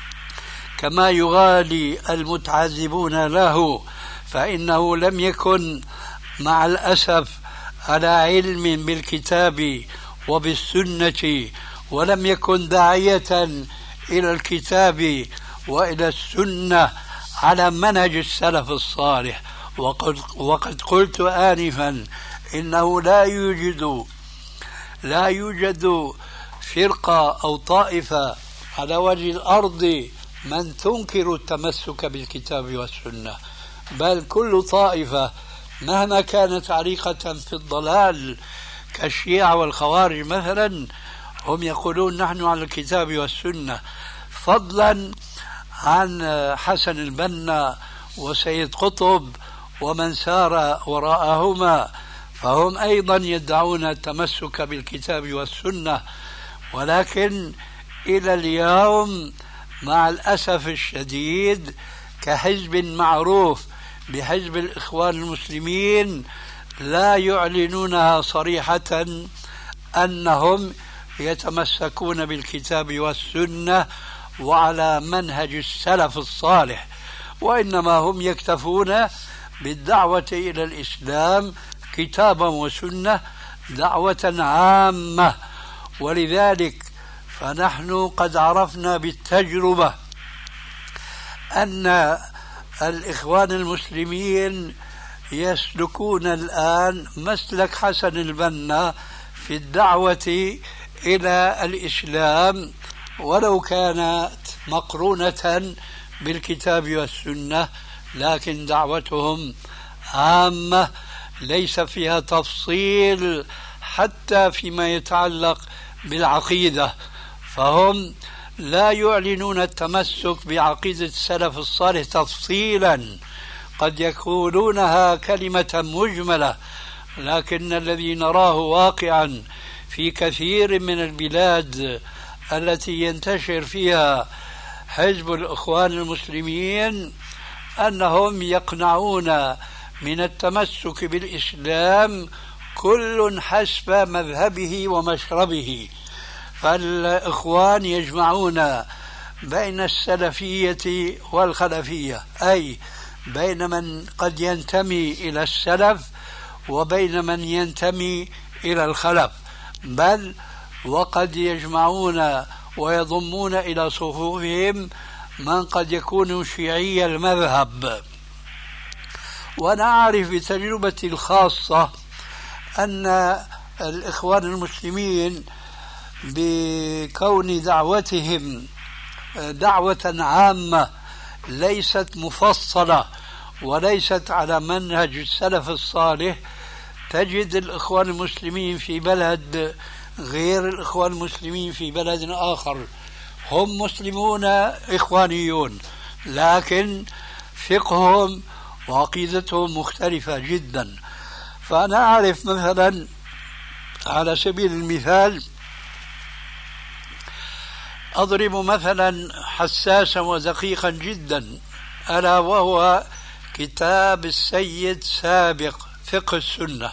كما يغالي المتعذبون له، فإنه لم يكن مع الأسف على علم بالكتاب وبالسنة، ولم يكن داعية إلى الكتاب وإلى السنة على منهج السلف الصالح. وقد, وقد قلت آنفا إنه لا يوجد لا يوجد فرقة أو طائفة على وجه الأرض من تنكر التمسك بالكتاب والسنة، بل كل طائفة مهما كانت عريقة في الضلال كالشيعة والخوارج مثلا هم يقولون نحن على الكتاب والسنة، فضلا عن حسن البنا وسيد قطب ومن سار وراءهما، فهم أيضا يدعون التمسك بالكتاب والسنة. ولكن إلى اليوم مع الأسف الشديد كحزب معروف بحزب الإخوان المسلمين لا يعلنونها صريحة أنهم يتمسكون بالكتاب والسنة وعلى منهج السلف الصالح، وإنما هم يكتفون بالدعوة إلى الإسلام كتابا وسنة دعوة عامة. ولذلك فنحن قد عرفنا بالتجربة أن الإخوان المسلمين يسلكون الآن مسلك حسن البنا في الدعوة إلى الإسلام، ولو كانت مقرونة بالكتاب والسنة، لكن دعوتهم عامة ليس فيها تفصيل حتى فيما يتعلق بالعقيدة، فهم لا يعلنون التمسك بعقيدة السلف الصالح تفصيلا، قد يقولونها كلمة مجملة، لكن الذي نراه واقعا في كثير من البلاد التي ينتشر فيها حزب الإخوان المسلمين أنهم يقنعون من التمسك بالإسلام كل حسب مذهبه ومشربه. فالإخوان يجمعون بين السلفية والخلفية، أي بين من قد ينتمي إلى السلف وبين من ينتمي إلى الخلف، بل وقد يجمعون ويضمون إلى صفوفهم من قد يكون شيعي المذهب. وأنا أعرف بتجربتي الخاصة أن الإخوان المسلمين بكون دعوتهم دعوة عامة ليست مفصلة وليست على منهج السلف الصالح، تجد الإخوان المسلمين في بلد غير الإخوان المسلمين في بلد آخر، هم مسلمون إخوانيون لكن فقههم وعقيدتهم مختلفة جدا. فأنا أعرف مثلا على سبيل المثال أضرب مثلا حساسا ودقيقا جدا، ألا وهو كتاب السيد سابق فقه السنة.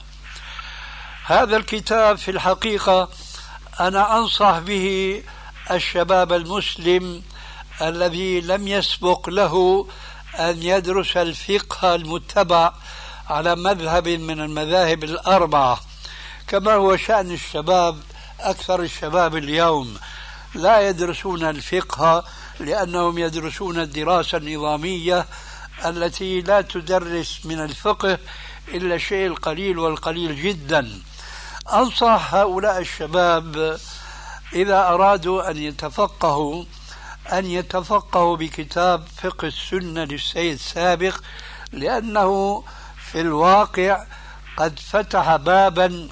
هذا الكتاب في الحقيقة أنا أنصح به الشباب المسلم الذي لم يسبق له أن يدرس الفقه المتبع على مذهب من المذاهب الأربعة، كما هو شأن الشباب. أكثر الشباب اليوم لا يدرسون الفقه لأنهم يدرسون الدراسة النظامية التي لا تدرس من الفقه إلا الشيء القليل والقليل جدا. أنصح هؤلاء الشباب إذا أرادوا أن يتفقهوا أن يتفقهوا بكتاب فقه السنة للسيد سابق، لأنه في الواقع قد فتح بابا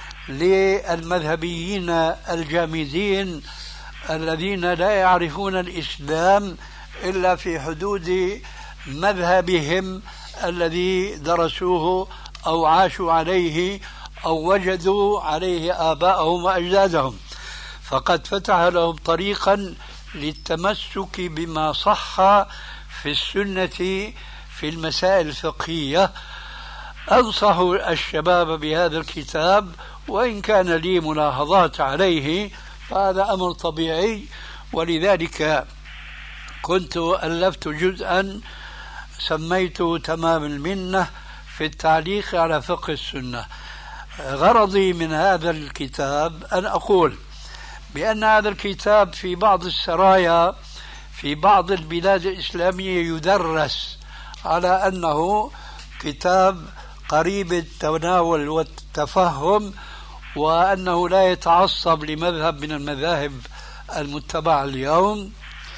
للمذهبيين الجامدين الذين لا يعرفون الإسلام إلا في حدود مذهبهم الذي درسوه أو عاشوا عليه أو وجدوا عليه آباءهم وأجدادهم، فقد فتح لهم طريقا للتمسك بما صح في السنة في المسائل الفقهية. أنصح الشباب بهذا الكتاب، وإن كان لي ملاحظات عليه فهذا أمر طبيعي، ولذلك كنت ألفت جزءا سميته تمام المنة في التعليق على فقه السنة. غرضي من هذا الكتاب أن أقول بأن هذا الكتاب في بعض السرايا في بعض البلاد الإسلامية يدرس على أنه كتاب قريب التناول والتفهم، وأنه لا يتعصب لمذهب من المذاهب المتبعة اليوم.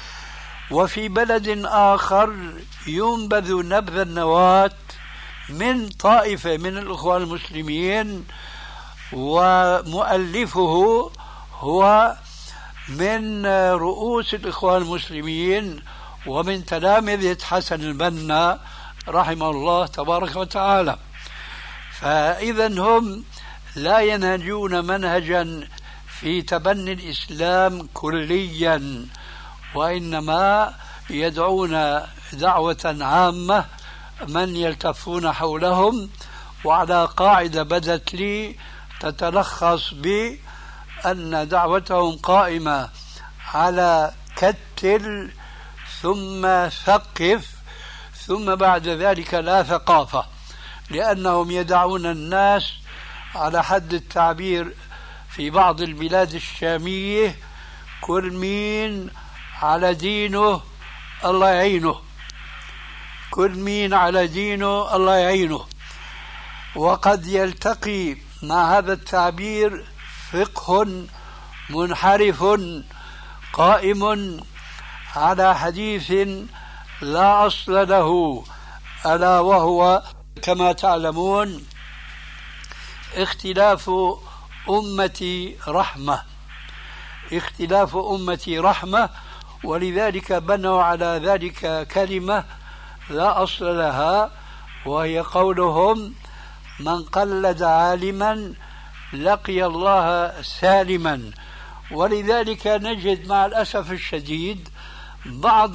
وفي بلد آخر ينبذ نبذ النواة من طائفة من الإخوان المسلمين، ومؤلفه هو من رؤوس الإخوان المسلمين ومن تلامذة حسن البنا رحمه الله تبارك وتعالى. فإذا هم لا ينهجون منهجا في تبني الإسلام كليا، وإنما يدعون دعوة عامة من يلتفون حولهم، وعلى قاعدة بدت لي تتلخص بأن دعوتهم قائمة على كتل ثم ثقف ثم بعد ذلك لا ثقافة، لأنهم يدعون الناس على حد التعبير في بعض البلاد الشامية كل مين على دينه الله يعينه، كل مين على دينه الله يعينه. وقد يلتقي مع هذا التعبير فقه منحرف قائم على حديث لا أصل له، ألا وهو كما تعلمون اختلاف أمتي رحمة، اختلاف أمتي رحمة، ولذلك بنوا على ذلك كلمة لا أصل لها، وهي قولهم: من قلد عالما لقي الله سالما. ولذلك نجد مع الأسف الشديد بعض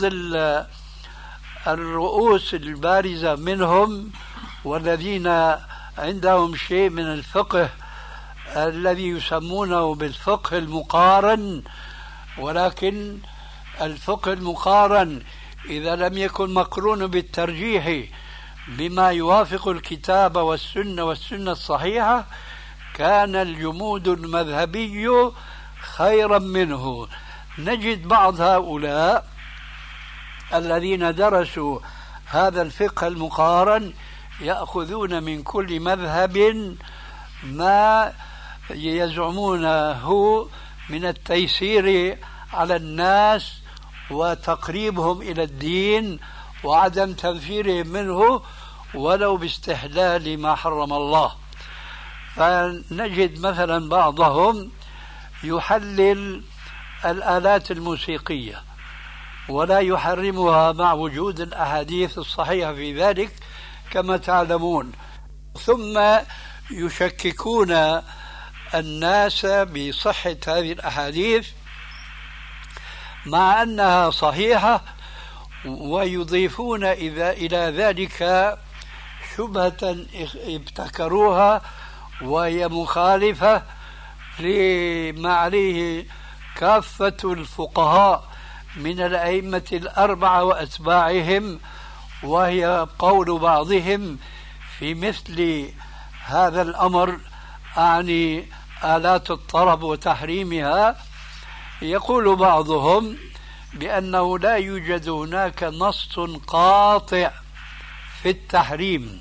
الرؤوس البارزة منهم والذين عندهم شيء من الفقه الذي يسمونه بالفقه المقارن، ولكن الفقه المقارن إذا لم يكن مقرون بالترجيح بما يوافق الكتاب والسنة والسنة الصحيحة كان الجمود المذهبي خيرا منه. نجد بعض هؤلاء الذين درسوا هذا الفقه المقارن يأخذون من كل مذهب ما يزعمونه من التيسير على الناس وتقريبهم إلى الدين وعدم تنفيرهم منه ولو باستحلال ما حرم الله. فنجد مثلا بعضهم يحلل الآلات الموسيقية ولا يحرمها مع وجود الأحاديث الصحيحة في ذلك كما تعلمون، ثم يشككون الناس بصحة هذه الأحاديث مع أنها صحيحة، ويضيفون إذا إلى ذلك شبهة ابتكروها وهي مخالفة لما عليه كافة الفقهاء من الأئمة الأربعة وأتباعهم، وهي قول بعضهم في مثل هذا الأمر، أعني آلات الطرب وتحريمها. يقول بعضهم بأنه لا يوجد هناك نص قاطع في التحريم،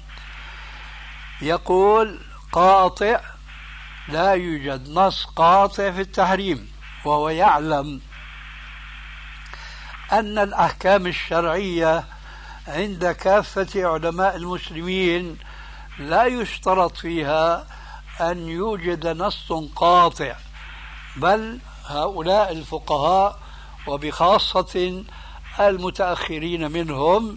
يقول قاطع، لا يوجد نص قاطع في التحريم، وهو يعلم أن الأحكام الشرعية عند كافة علماء المسلمين لا يشترط فيها أن يوجد نص قاطع، بل هؤلاء الفقهاء وبخاصة المتأخرين منهم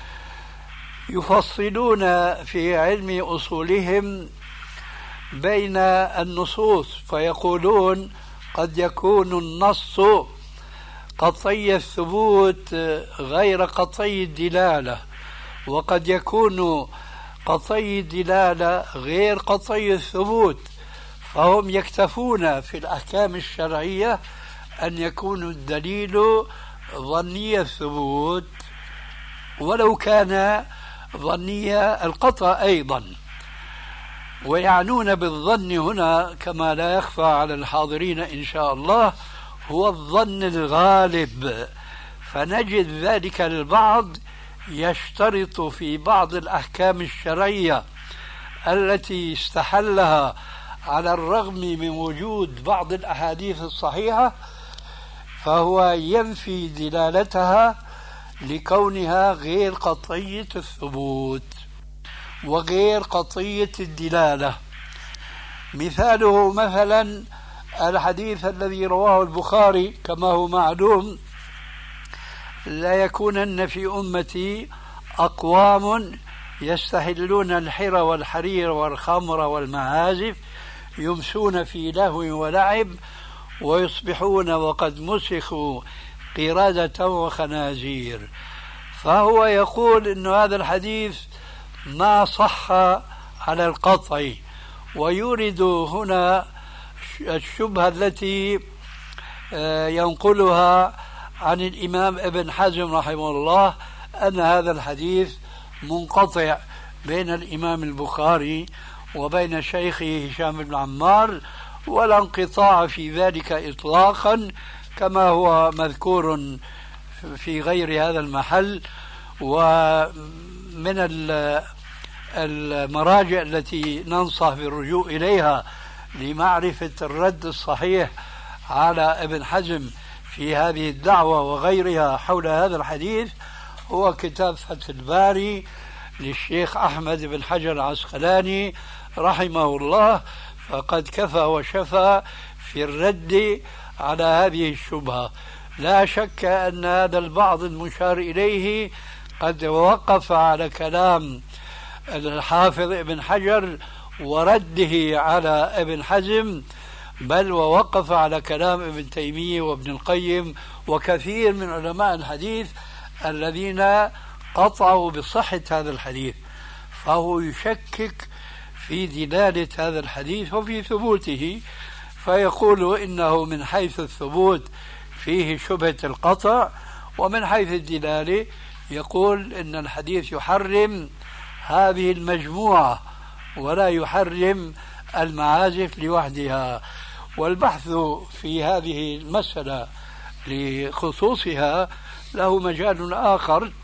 يفصلون في علم أصولهم بين النصوص، فيقولون قد يكون النص قطعي الثبوت غير قطعي الدلالة، وقد يكون قطعي الدلالة غير قطعي الثبوت، فهم يكتفون في الأحكام الشرعية أن يكون الدليل ظني الثبوت ولو كان ظني القطع أيضا. ويعنون بالظن هنا كما لا يخفى على الحاضرين إن شاء الله هو الظن الغالب، فنجد ذلك البعض يشترط في بعض الأحكام الشرعية التي استحلها على الرغم من وجود بعض الأحاديث الصحيحة، فهو ينفي دلالتها لكونها غير قطعية الثبوت وغير قطعية الدلالة. مثاله مثلا الحديث الذي رواه البخاري كما هو معلوم: لا يكونن في أمتي أقوام يستحلون الحر والحرير والخمر والمعازف يمسون في لهو ولعب ويصبحون وقد مسخوا قردة وخنازير. فهو يقول إن هذا الحديث ما صح على القطع، ويورد هنا الشبهة التي ينقلها عن الإمام ابن حزم رحمه الله أن هذا الحديث منقطع بين الإمام البخاري وبين شيخه هشام بن عمار، ولا انقطاع في ذلك إطلاقا كما هو مذكور في غير هذا المحل. ومن المراجع التي ننصح بالرجوع إليها لمعرفة الرد الصحيح على ابن حزم في هذه الدعوة وغيرها حول هذا الحديث هو كتاب فتح الباري للشيخ أحمد بن حجر العسقلاني رحمه الله فقد كفى وشفى في الرد على هذه الشبهة. لا شك أن هذا البعض المشار إليه قد وقف على كلام الحافظ ابن حجر ورده على ابن حزم، بل ووقف على كلام ابن تيمية وابن القيم وكثير من علماء الحديث الذين قطعوا بصحة هذا الحديث، فهو يشكك في دلالة هذا الحديث وفي ثبوته، فيقول إنه من حيث الثبوت فيه شبهة القطع، ومن حيث الدلالة يقول إن الحديث يحرم هذه المجموعة ولا يحرم المعازف لوحدها. والبحث في هذه المسألة لخصوصها له مجال آخر،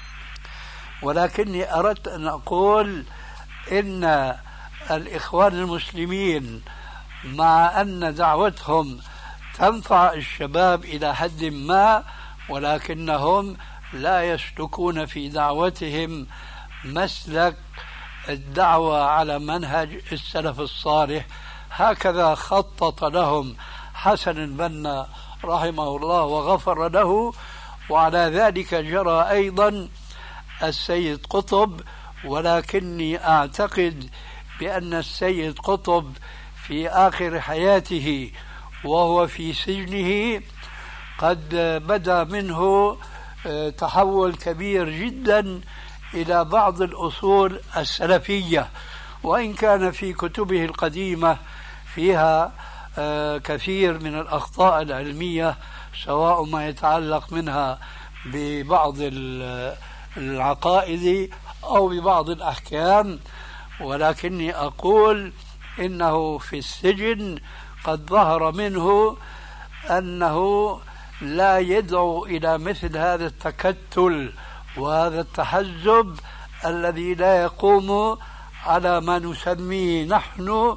ولكني أردت أن أقول إن الإخوان المسلمين مع أن دعوتهم تنفع الشباب إلى حد ما، ولكنهم لا يسلكون في دعوتهم مسلك الدعوة على منهج السلف الصالح. هكذا خطط لهم حسن البنا رحمه الله وغفر له، وعلى ذلك جرى أيضا السيد قطب. ولكني أعتقد بأن السيد قطب في آخر حياته وهو في سجنه قد بدا منه تحول كبير جدا إلى بعض الأصول السلفية، وإن كان في كتبه القديمة فيها كثير من الأخطاء العلمية، سواء ما يتعلق منها ببعض العقائد أو ببعض الأحكام. ولكني أقول إنه في السجن قد ظهر منه أنه لا يدعو إلى مثل هذا التكتل وهذا التحزب الذي لا يقوم على ما نسميه نحن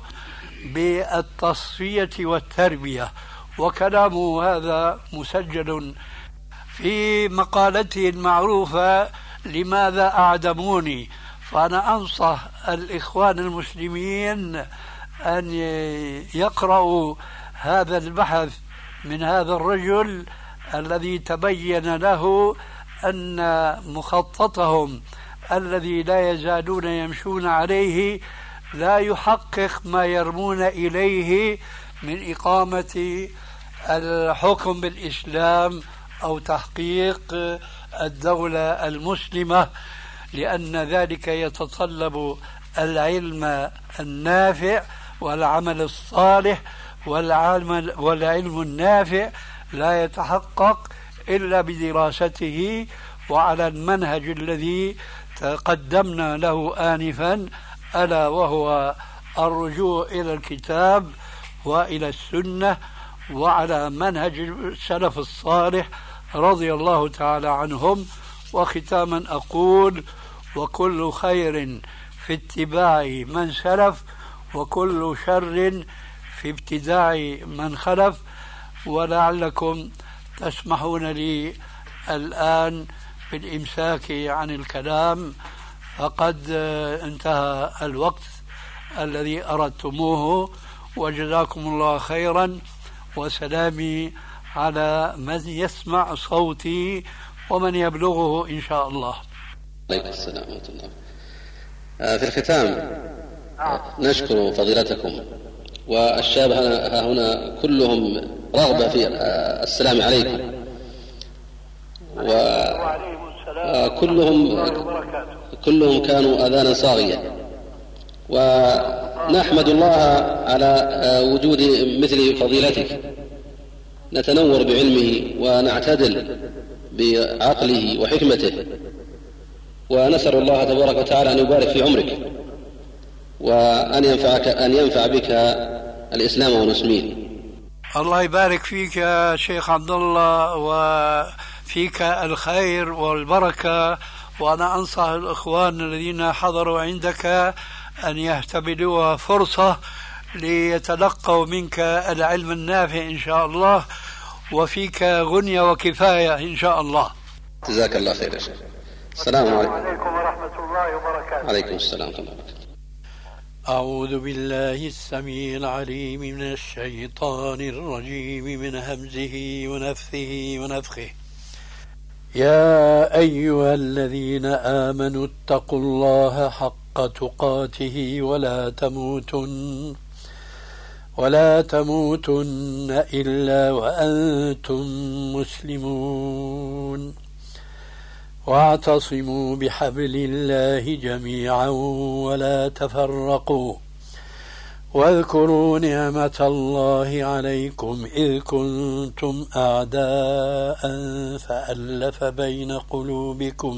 بالتصفية والتربية. وكلامه هذا مسجل في مقالته المعروفة لماذا أعدموني. فأنا أنصح الإخوان المسلمين أن يقرأوا هذا البحث من هذا الرجل الذي تبين له أن مخططهم الذي لا يزالون يمشون عليه لا يحقق ما يرمون إليه من إقامة الحكم بالإسلام أو تحقيق الدولة المسلمة، لأن ذلك يتطلب العلم النافع والعمل الصالح، والعلم, والعلم النافع لا يتحقق إلا بدراسته وعلى المنهج الذي تقدمنا له آنفا، ألا وهو الرجوع إلى الكتاب وإلى السنة وعلى منهج السلف الصالح رضي الله تعالى عنهم. وختاما أقول: وكل خير في اتباع من سلف، وكل شر في ابتداع من خلف. ولعلكم تسمحون لي الآن بالإمساك عن الكلام، فقد انتهى الوقت الذي أردتموه. وجزاكم الله خيرا، وسلامي على من يسمع صوتي ومن يبلغه إن شاء الله. عليكم السلام ورحمة الله. في الختام نشكر فضيلتكم، والشاب ها هنا كلهم رغبة في السلام عليكم، وكلهم كلهم كانوا آذانا صاغية، ونحمد الله على وجود مثل فضيلتك نتنور بعلمه ونعتدل بعقله وحكمته، ونسأل الله تبارك وتعالى أن يبارك في عمرك وأن ينفعك أن ينفع بك الإسلام والمسلمين. الله يبارك فيك يا شيخ عبد الله، وفيك الخير والبركة. وأنا أنصح الإخوان الذين حضروا عندك أن يهتبلوها فرصة ليتلقوا منك العلم النافع إن شاء الله، وفيك غنية وكفاية إن شاء الله. جزاك الله خير يا شيخ. السلام عليكم. عليكم ورحمة الله وبركاته. عليكم السلام ورحمة الله وبركاته. أعوذ بالله السميع العليم من الشيطان الرجيم من همزه ونفثه ونفخه. يا أيها الذين آمنوا اتقوا الله حق تقاته ولا تموتن ولا تموتن إلا وأنتم مسلمون واعتصموا بحبل الله جميعا ولا تفرقوا واذكروا نعمة الله عليكم إذ كنتم أعداء فألف بين قلوبكم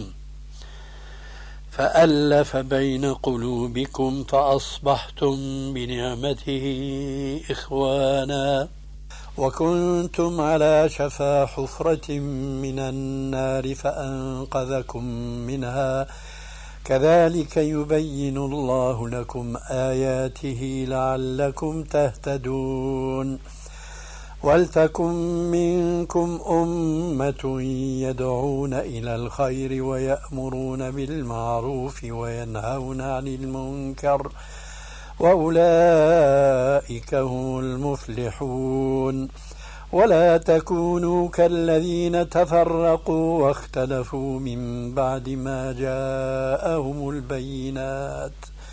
فألف بين قلوبكم فأصبحتم بنعمته إخوانا وكنتم على شفا حفرة من النار فأنقذكم منها كذلك يبين الله لكم آياته لعلكم تهتدون ولتكن منكم أمة يدعون إلى الخير ويأمرون بالمعروف وينهون عن المنكر وأولئك هم المفلحون ولا تكونوا كالذين تفرقوا واختلفوا من بعد ما جاءهم البينات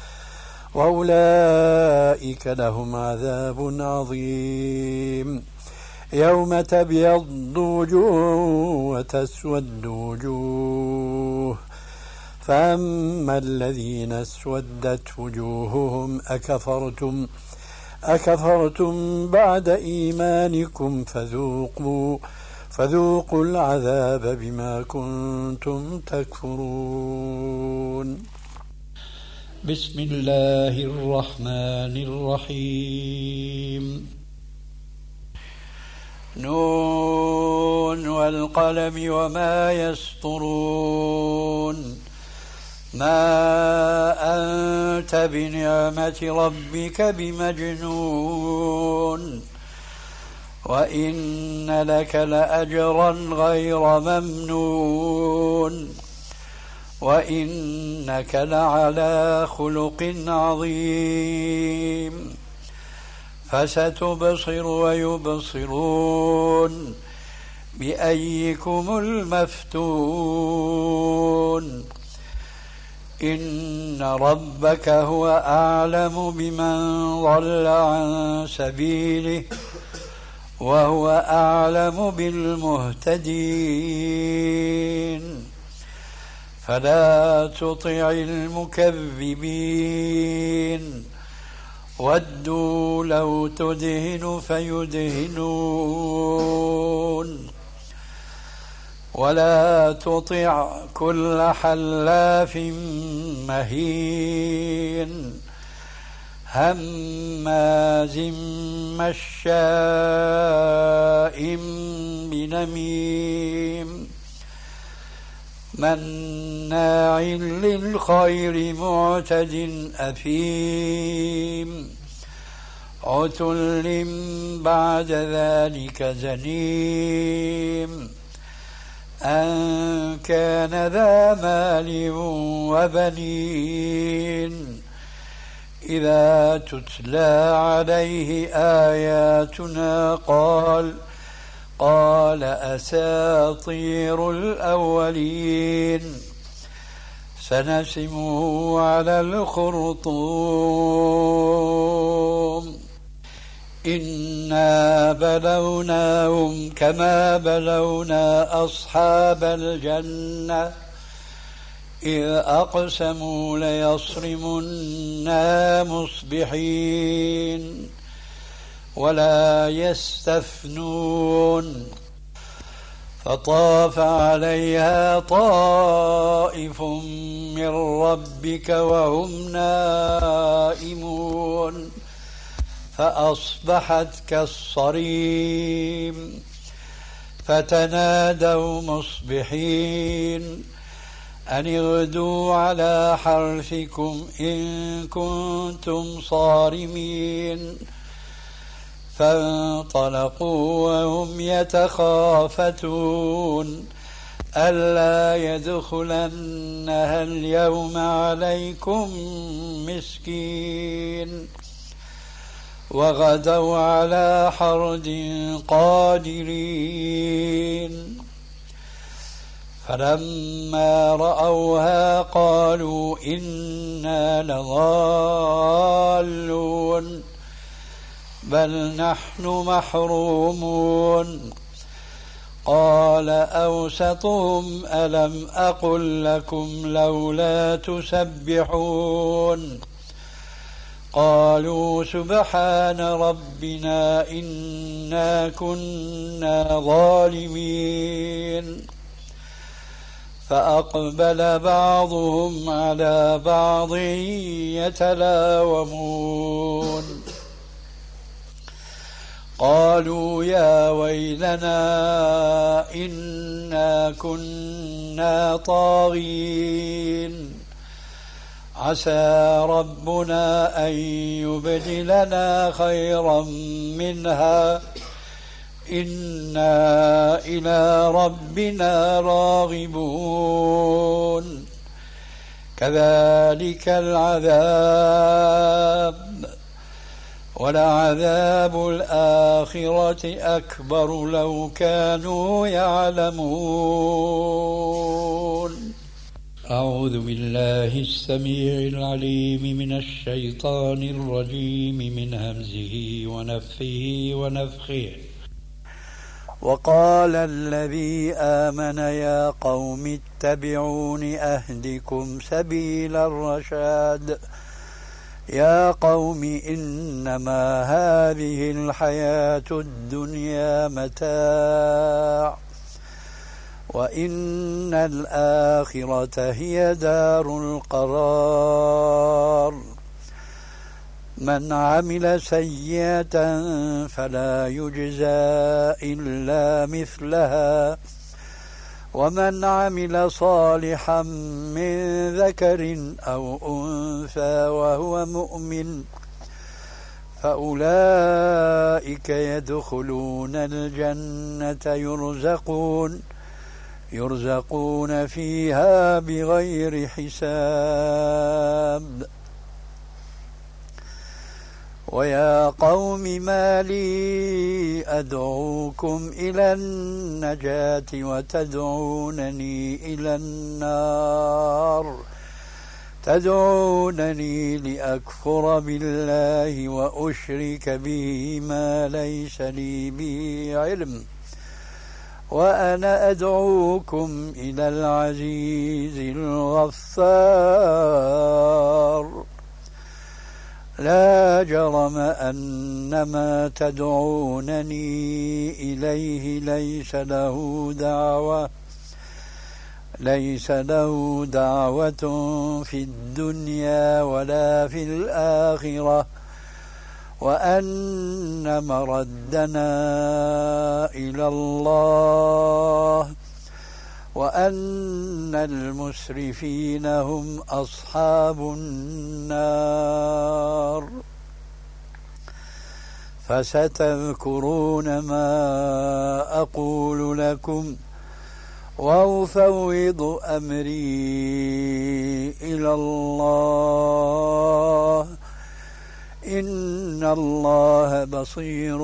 وأولئك لهم عذاب عظيم يوم تبيض وجوه وتسود وجوه فأما الذين اسودت وجوههم أكفرتم أكفرتم بعد إيمانكم فذوقوا فذوقوا العذاب بما كنتم تكفرون. بسم الله الرحمن الرحيم. نون والقلم وما يسطرون ما أنت بنعمة ربك بمجنون وإن لك لأجرا غير ممنون وإنك لعلى خلق عظيم فستبصر ويبصرون بأيكم المفتون إن ربك هو أعلم بمن ضل عن سبيله وهو أعلم بالمهتدين فلا تطع المكذبين ودوا لو تدهن فيدهنون ولا تطع كل حلاف مهين هماز مشاء بنميم مناع للخير معتد أثيم عتل بعد ذلك زنيم أن كان ذا مال وبنين إذا تتلى عليه آياتنا قال قال أساطير الأولين سنسمه على الخرطوم إنا بلوناهم كما بلونا أصحاب الجنة إذ أقسموا ليصرمنا مصبحين ولا يستثنون فطاف عليها طائف من ربك وهم نائمون فأصبحت كالصريم فتنادوا مصبحين أن اغدوا على حرثكم إن كنتم صارمين فانطلقوا وهم يتخافتون ألا يدخلنها اليوم عليكم مسكين وغدوا على حرد قادرين فلما رأوها قالوا إنا لضالون بل نحن محرومون قال أوسطهم ألم أقل لكم لولا تسبحون قالوا سبحان ربنا إنا كنا ظالمين فأقبل بعضهم على بعض يتلاومون قالوا يا ويلنا إنا كنا طاغين عسى ربنا أن يبدلنا خيرا منها إنا إلى ربنا راغبون كذلك العذاب ولعذاب الآخرة أكبر لو كانوا يعلمون. أعوذ بالله السميع العليم من الشيطان الرجيم من همزه ونفخه ونفخه. وقال الذي آمن يا قوم اتبعون أهدكم سبيل الرشاد يا قوم إنما هذه الحياة الدنيا متاع وإن الآخرة هي دار القرار من عمل سيئة فلا يجزى إلا مثلها ومن عمل صالحا من ذكر أو أنثى وهو مؤمن فأولئك يدخلون الجنة يرزقون يرزقون فيها بغير حساب. ويا قوم ما لي أدعوكم إلى النجاة وتدعونني إلى النار تدعونني لأكفر بالله وأشرك به ما ليس لي به علم وأنا أدعوكم إلى العزيز الغفار لا جرم أن ما تدعونني إليه ليس له دعوة ليس له دعوة في الدنيا ولا في الآخرة وأن مردنا إلى الله وأن المسرفين هم أصحاب النار. فستذكرون ما أقول لكم وأفوض أمري إلى الله إن الله بصير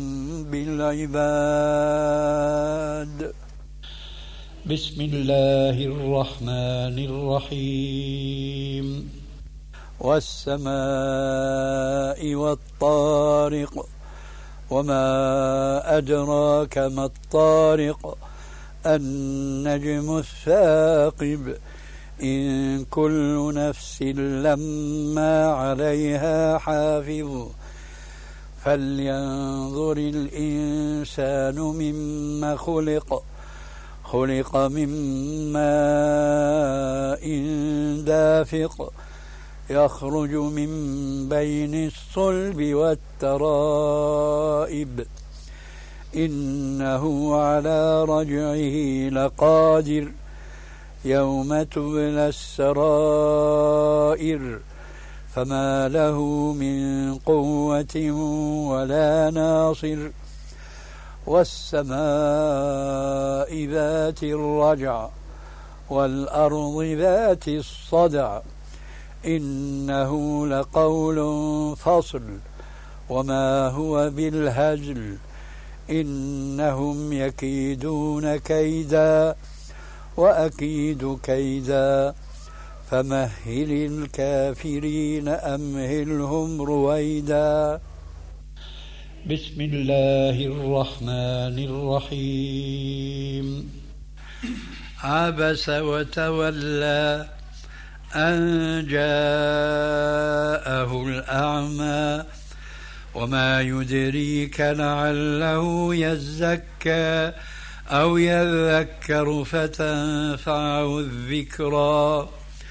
بالعباد. بسم الله الرحمن الرحيم والسماء والطارق وما أدراك ما الطارق النجم الثاقب إن كل نفس لما عليها حافظ فلينظر الإنسان مما خلق خلق من ماء دافق يخرج من بين الصلب والترائب إنه على رجعه لقادر يوم تبلى السرائر فما له من قوة ولا ناصر والسماء ذات الرجع والأرض ذات الصدع إنه لقول فصل وما هو بالهزل إنهم يكيدون كيدا وأكيد كيدا فمهل الكافرين أمهلهم رويدا. بسم الله الرحمن الرحيم. عبس وتولى أن جاءه الأعمى وما يدريك لعله يزكى أو يذكر فتنفعه الذكرى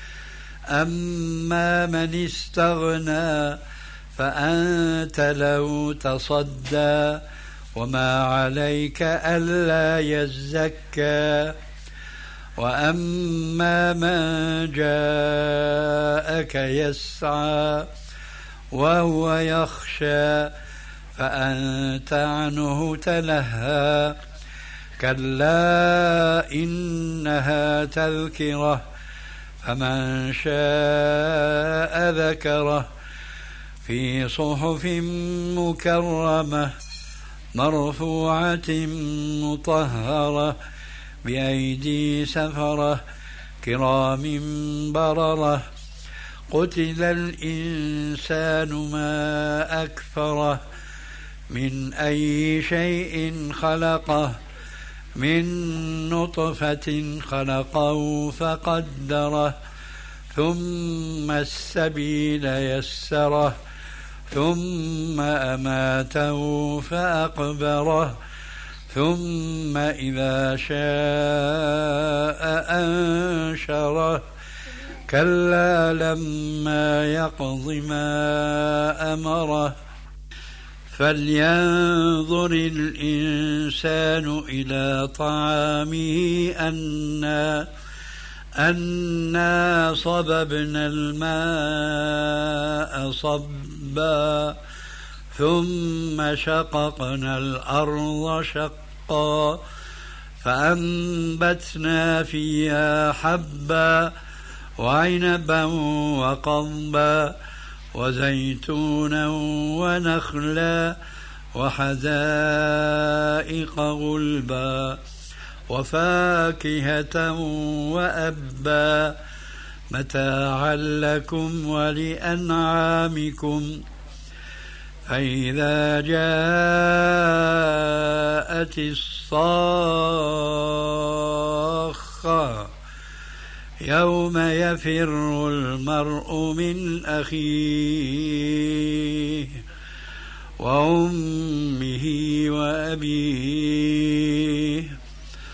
أما من استغنى فأنت له تصدى وما عليك ألا يزكى وأما من جاءك يسعى وهو يخشى فأنت عنه تلهى كلا إنها تذكرة فمن شاء ذكره في صحف مكرمة مرفوعة مطهرة بأيدي سفرة كرام بررة قتل الإنسان ما أكفره من أي شيء خلقه من نطفة خلقه فقدره ثم السبيل يسره ثم أماته فأقبره ثم إذا شاء أنشره كلا لما يقض ما أمره فلينظر الإنسان إلى طعامه أنا أنا صببنا الماء صبا ثم شققنا الأرض شقا فأنبتنا فيها حبا وعنبا وقضبا وزيتونا ونخلا وحدائق غلبا وفاكهة وأبا متاعا لكم ولأنعامكم فإذا جاءت الصاخة يوم يفر المرء من أخيه وأمه وأبيه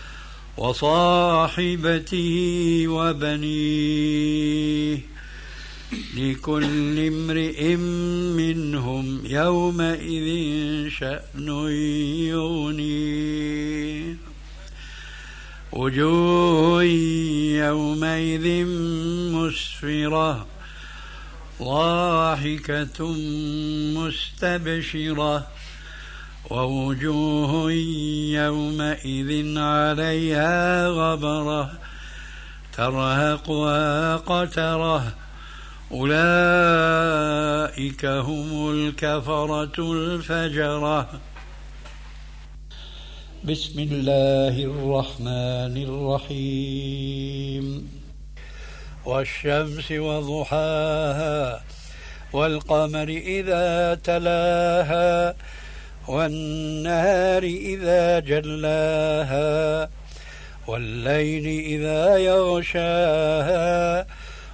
وصاحبته وبنيه لكل امرئ منهم يومئذ شأن يغنيه وجوه يومئذ مسفرة ضاحكة مستبشرة ووجوه يومئذ عليها غبرة ترهقها قترة أولئك هم الكفرة الفجرة. بسم الله الرحمن الرحيم. والشمس وضحاها والقمر إذا تلاها والنهار إذا جلاها والليل إذا يغشاها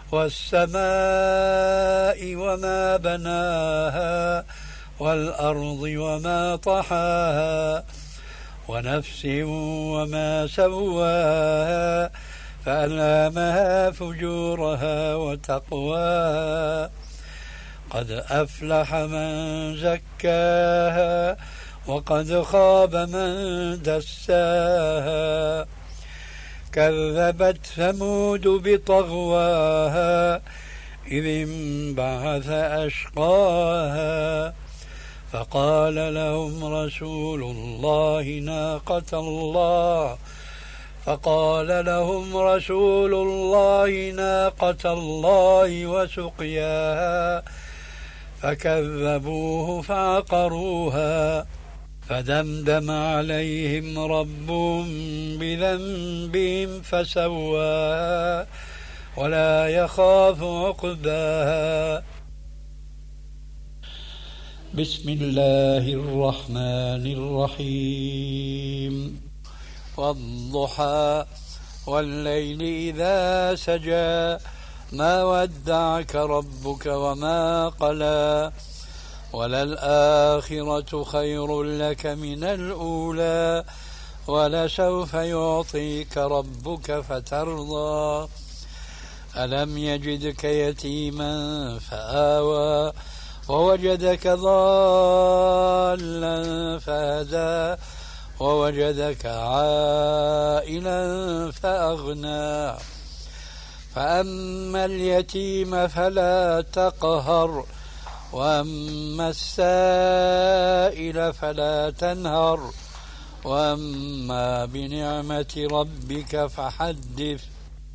والسماء وما بناها والأرض وما طحاها ونفس وما سواها فألهمها فجورها وتقواها قد أفلح من زكاها وقد خاب من دساها كذبت ثمود بطغواها إذ انبعث أشقاها فقال لهم رسول الله ناقة الله فقال لهم رسول الله ناقة الله وسقياها فكذبوه فعقروها فدمدم عليهم ربهم بذنبهم فسواها ولا يخاف عقباها. بسم الله الرحمن الرحيم. والضحى والليل إذا سجى ما ودعك ربك وما قلى وللآخرة خير لك من الأولى ولسوف يعطيك ربك فترضى. ألم يجدك يتيما فآوى ووجدك ضالا فهدى ووجدك عائلا فأغنى. فأما اليتيم فلا تقهر وأما السائل فلا تنهر وأما بنعمة ربك فحدث.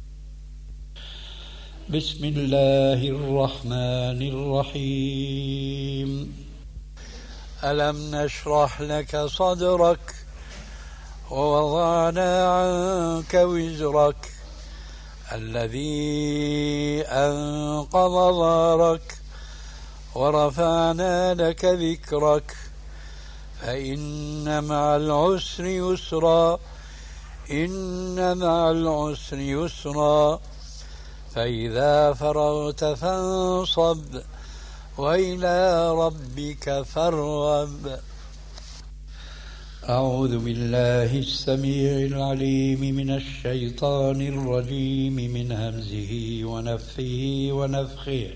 بسم الله الرحمن الرحيم. ألم نشرح لك صدرك ووضعنا عنك وزرك الذي أنقض ظهرك ورفعنا لك ذكرك فإن مع العسر يسرا إن مع العسر يسرا فإذا فرغت فانصب وإلى ربك فارغب. أعوذ بالله السميع العليم من الشيطان الرجيم من همزه ونفثه ونفخه.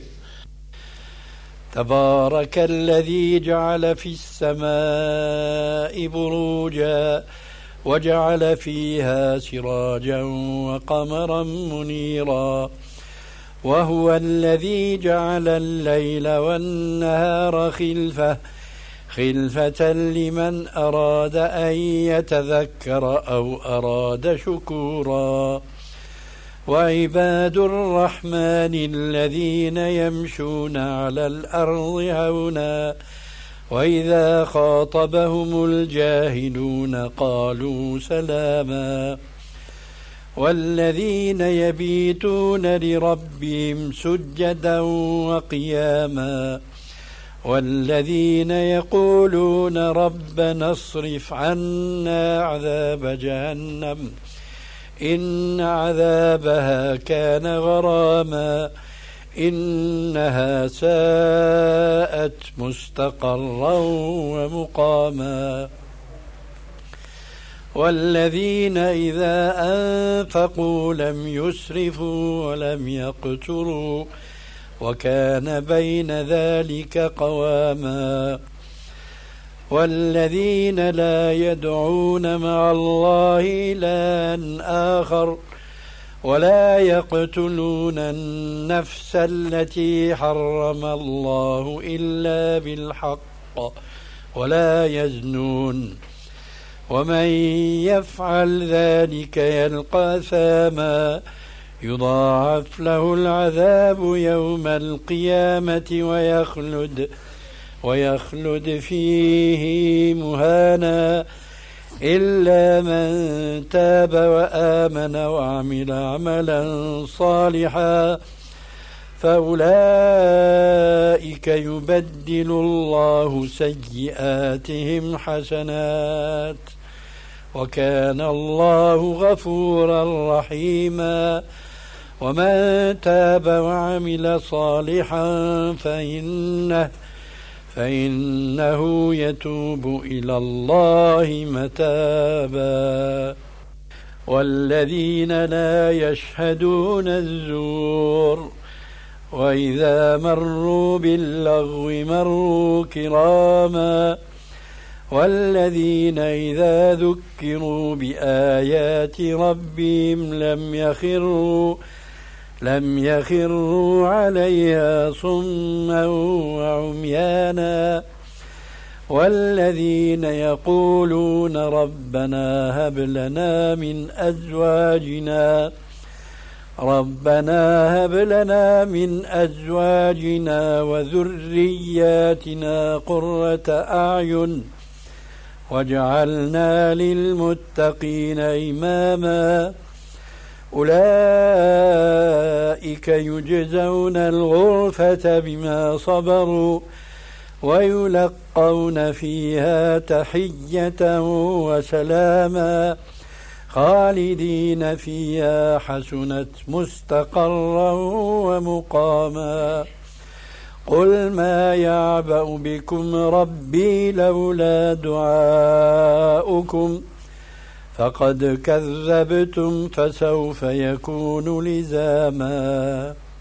تبارك الذي جعل في السماء بروجا وجعل فيها سراجا وقمرا منيرا وهو الذي جعل الليل والنهار خلفة خلفة لمن أراد أن يتذكر أو أراد شكورا. وعباد الرحمن الذين يمشون على الأرض هونا وإذا خاطبهم الجاهلون قالوا سلاما. والذين يبيتون لربهم سجدا وقياما والذين يقولون ربنا اصرف عنا عذاب جهنم إن عذابها كان غراما إنها ساءت مستقرا ومقاما. والذين إذا أنفقوا لم يسرفوا ولم يقتروا وكان بين ذلك قواما. والذين لا يدعون مع الله إلها آخر ولا يقتلون النفس التي حرم الله إلا بالحق ولا يزنون ومن يفعل ذلك يلقى أثاما يضاعف له العذاب يوم القيامة ويخلد ويخلد فيه مهانا إلا من تاب وآمن وعمل عملا صالحا فأولئك يبدل الله سيئاتهم حسنات وكان الله غفورا رحيما. ومن تاب وعمل صالحا فإنه فإنه يتوب إلى الله متابا. والذين لا يشهدون الزور وإذا مروا باللغو مروا كراما. والذين إذا ذكروا بآيات ربهم لم يخروا لم يخروا عليها صما وعميانا. والذين يقولون ربنا هب لنا من أزواجنا ربنا هب لنا من أزواجنا وذرياتنا قرة أعين واجعلنا للمتقين إماما أولئك يجزون الغرفة بما صبروا ويلقون فيها تحية وسلاما خالدين فيها حسنت مستقرا ومقاما قل ما يعبأ بكم ربي لولا دعاؤكم فقد كذبتم فسوف يكون لزاما.